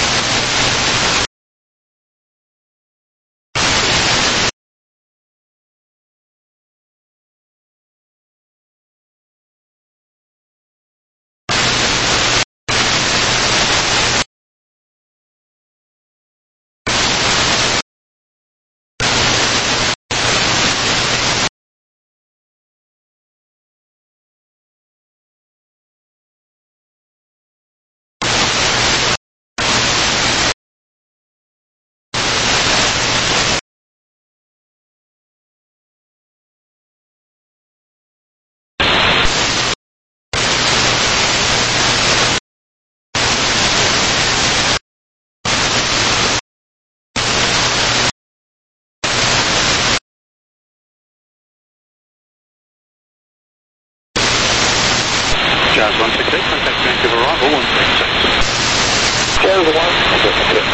S3: Jazz one six eight, contact Vancouver arrival one six six.
S2: Jazz one six six.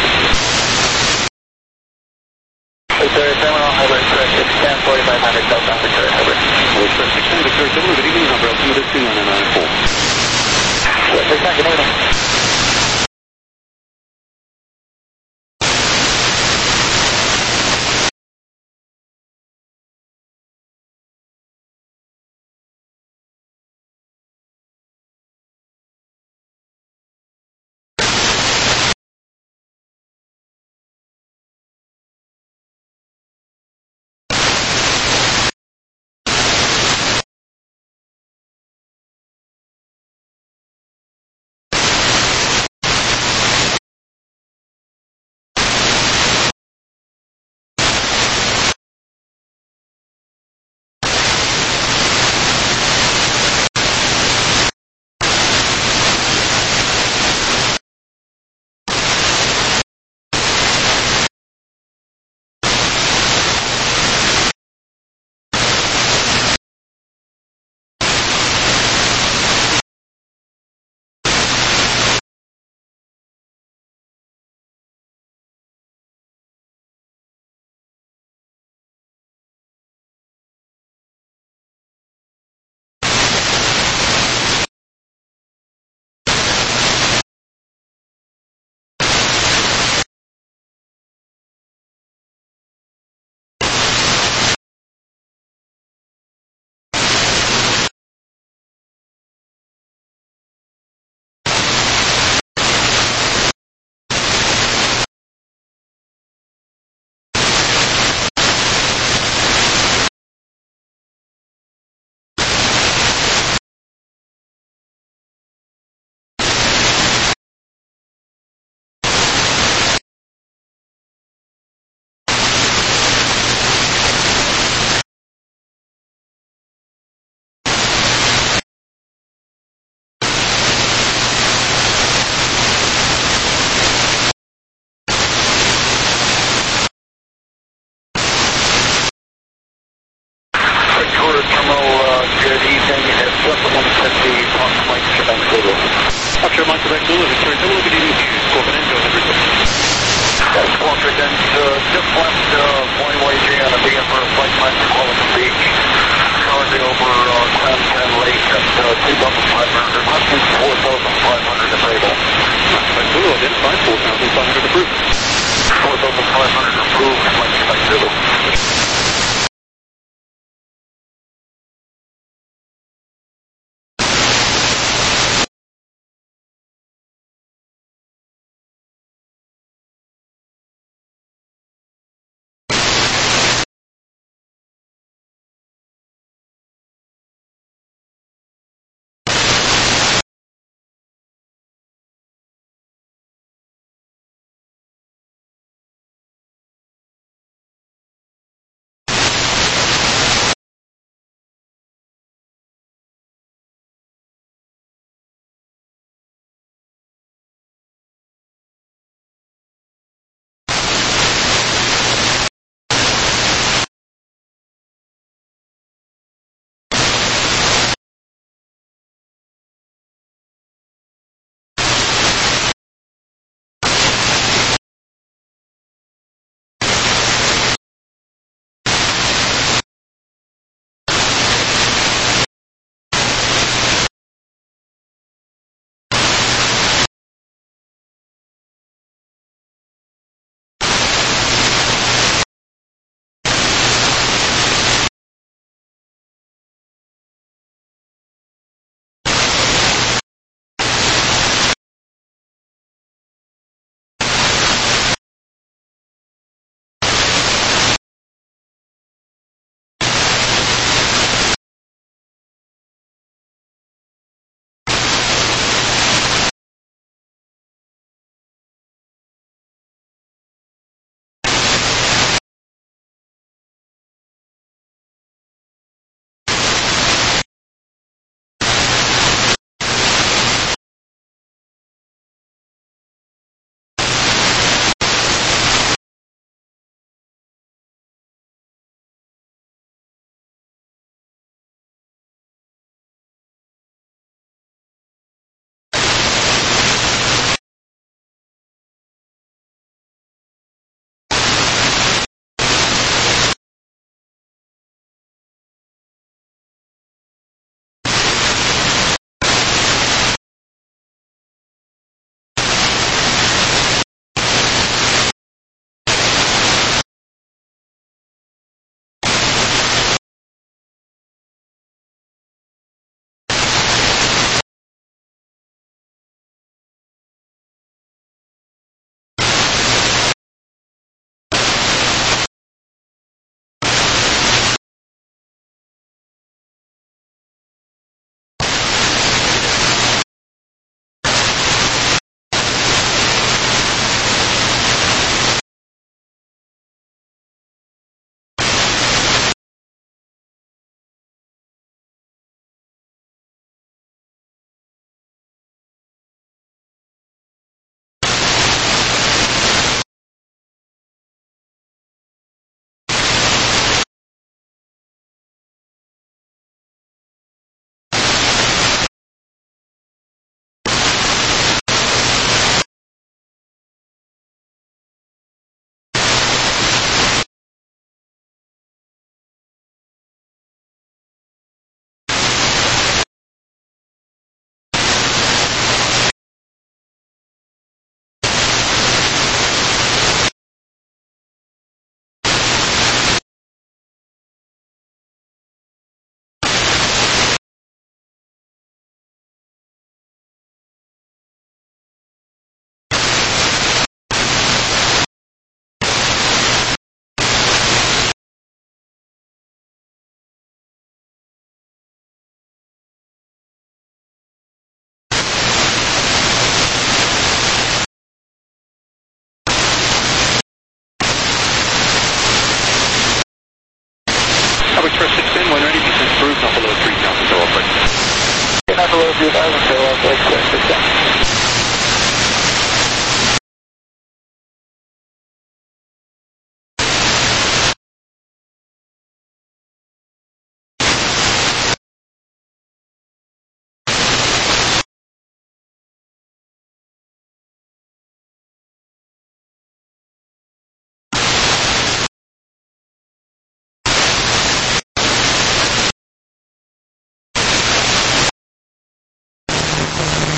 S2: Victoria Terminal, Harbour Express six ten, forty-five hundred southbound Victoria Harbour.
S3: Harbour Express six ten, Victoria Terminal, good evening, Harbour altimeter two nine nine four.
S2: Good evening.
S3: Quebec Zulu, Victoria Double Negative News, Squawk Go ahead, report.
S2: That's Squawk again, uh, just left uh, Point Y J on a B M for a flight time to Quality Beach. Currently over uh, Crown Ten Lake at uh, two thousand five hundred, requesting four thousand five hundred available.
S3: Quebec Zulu, identified four thousand five hundred approved.
S2: four thousand five hundred approved, Mike Quebec Zulu.
S3: Express six ten, one ready, descent approved, not below three thousand, so operate.
S2: Not below three thousand, so operate, Express six ten.
S1: Thank you.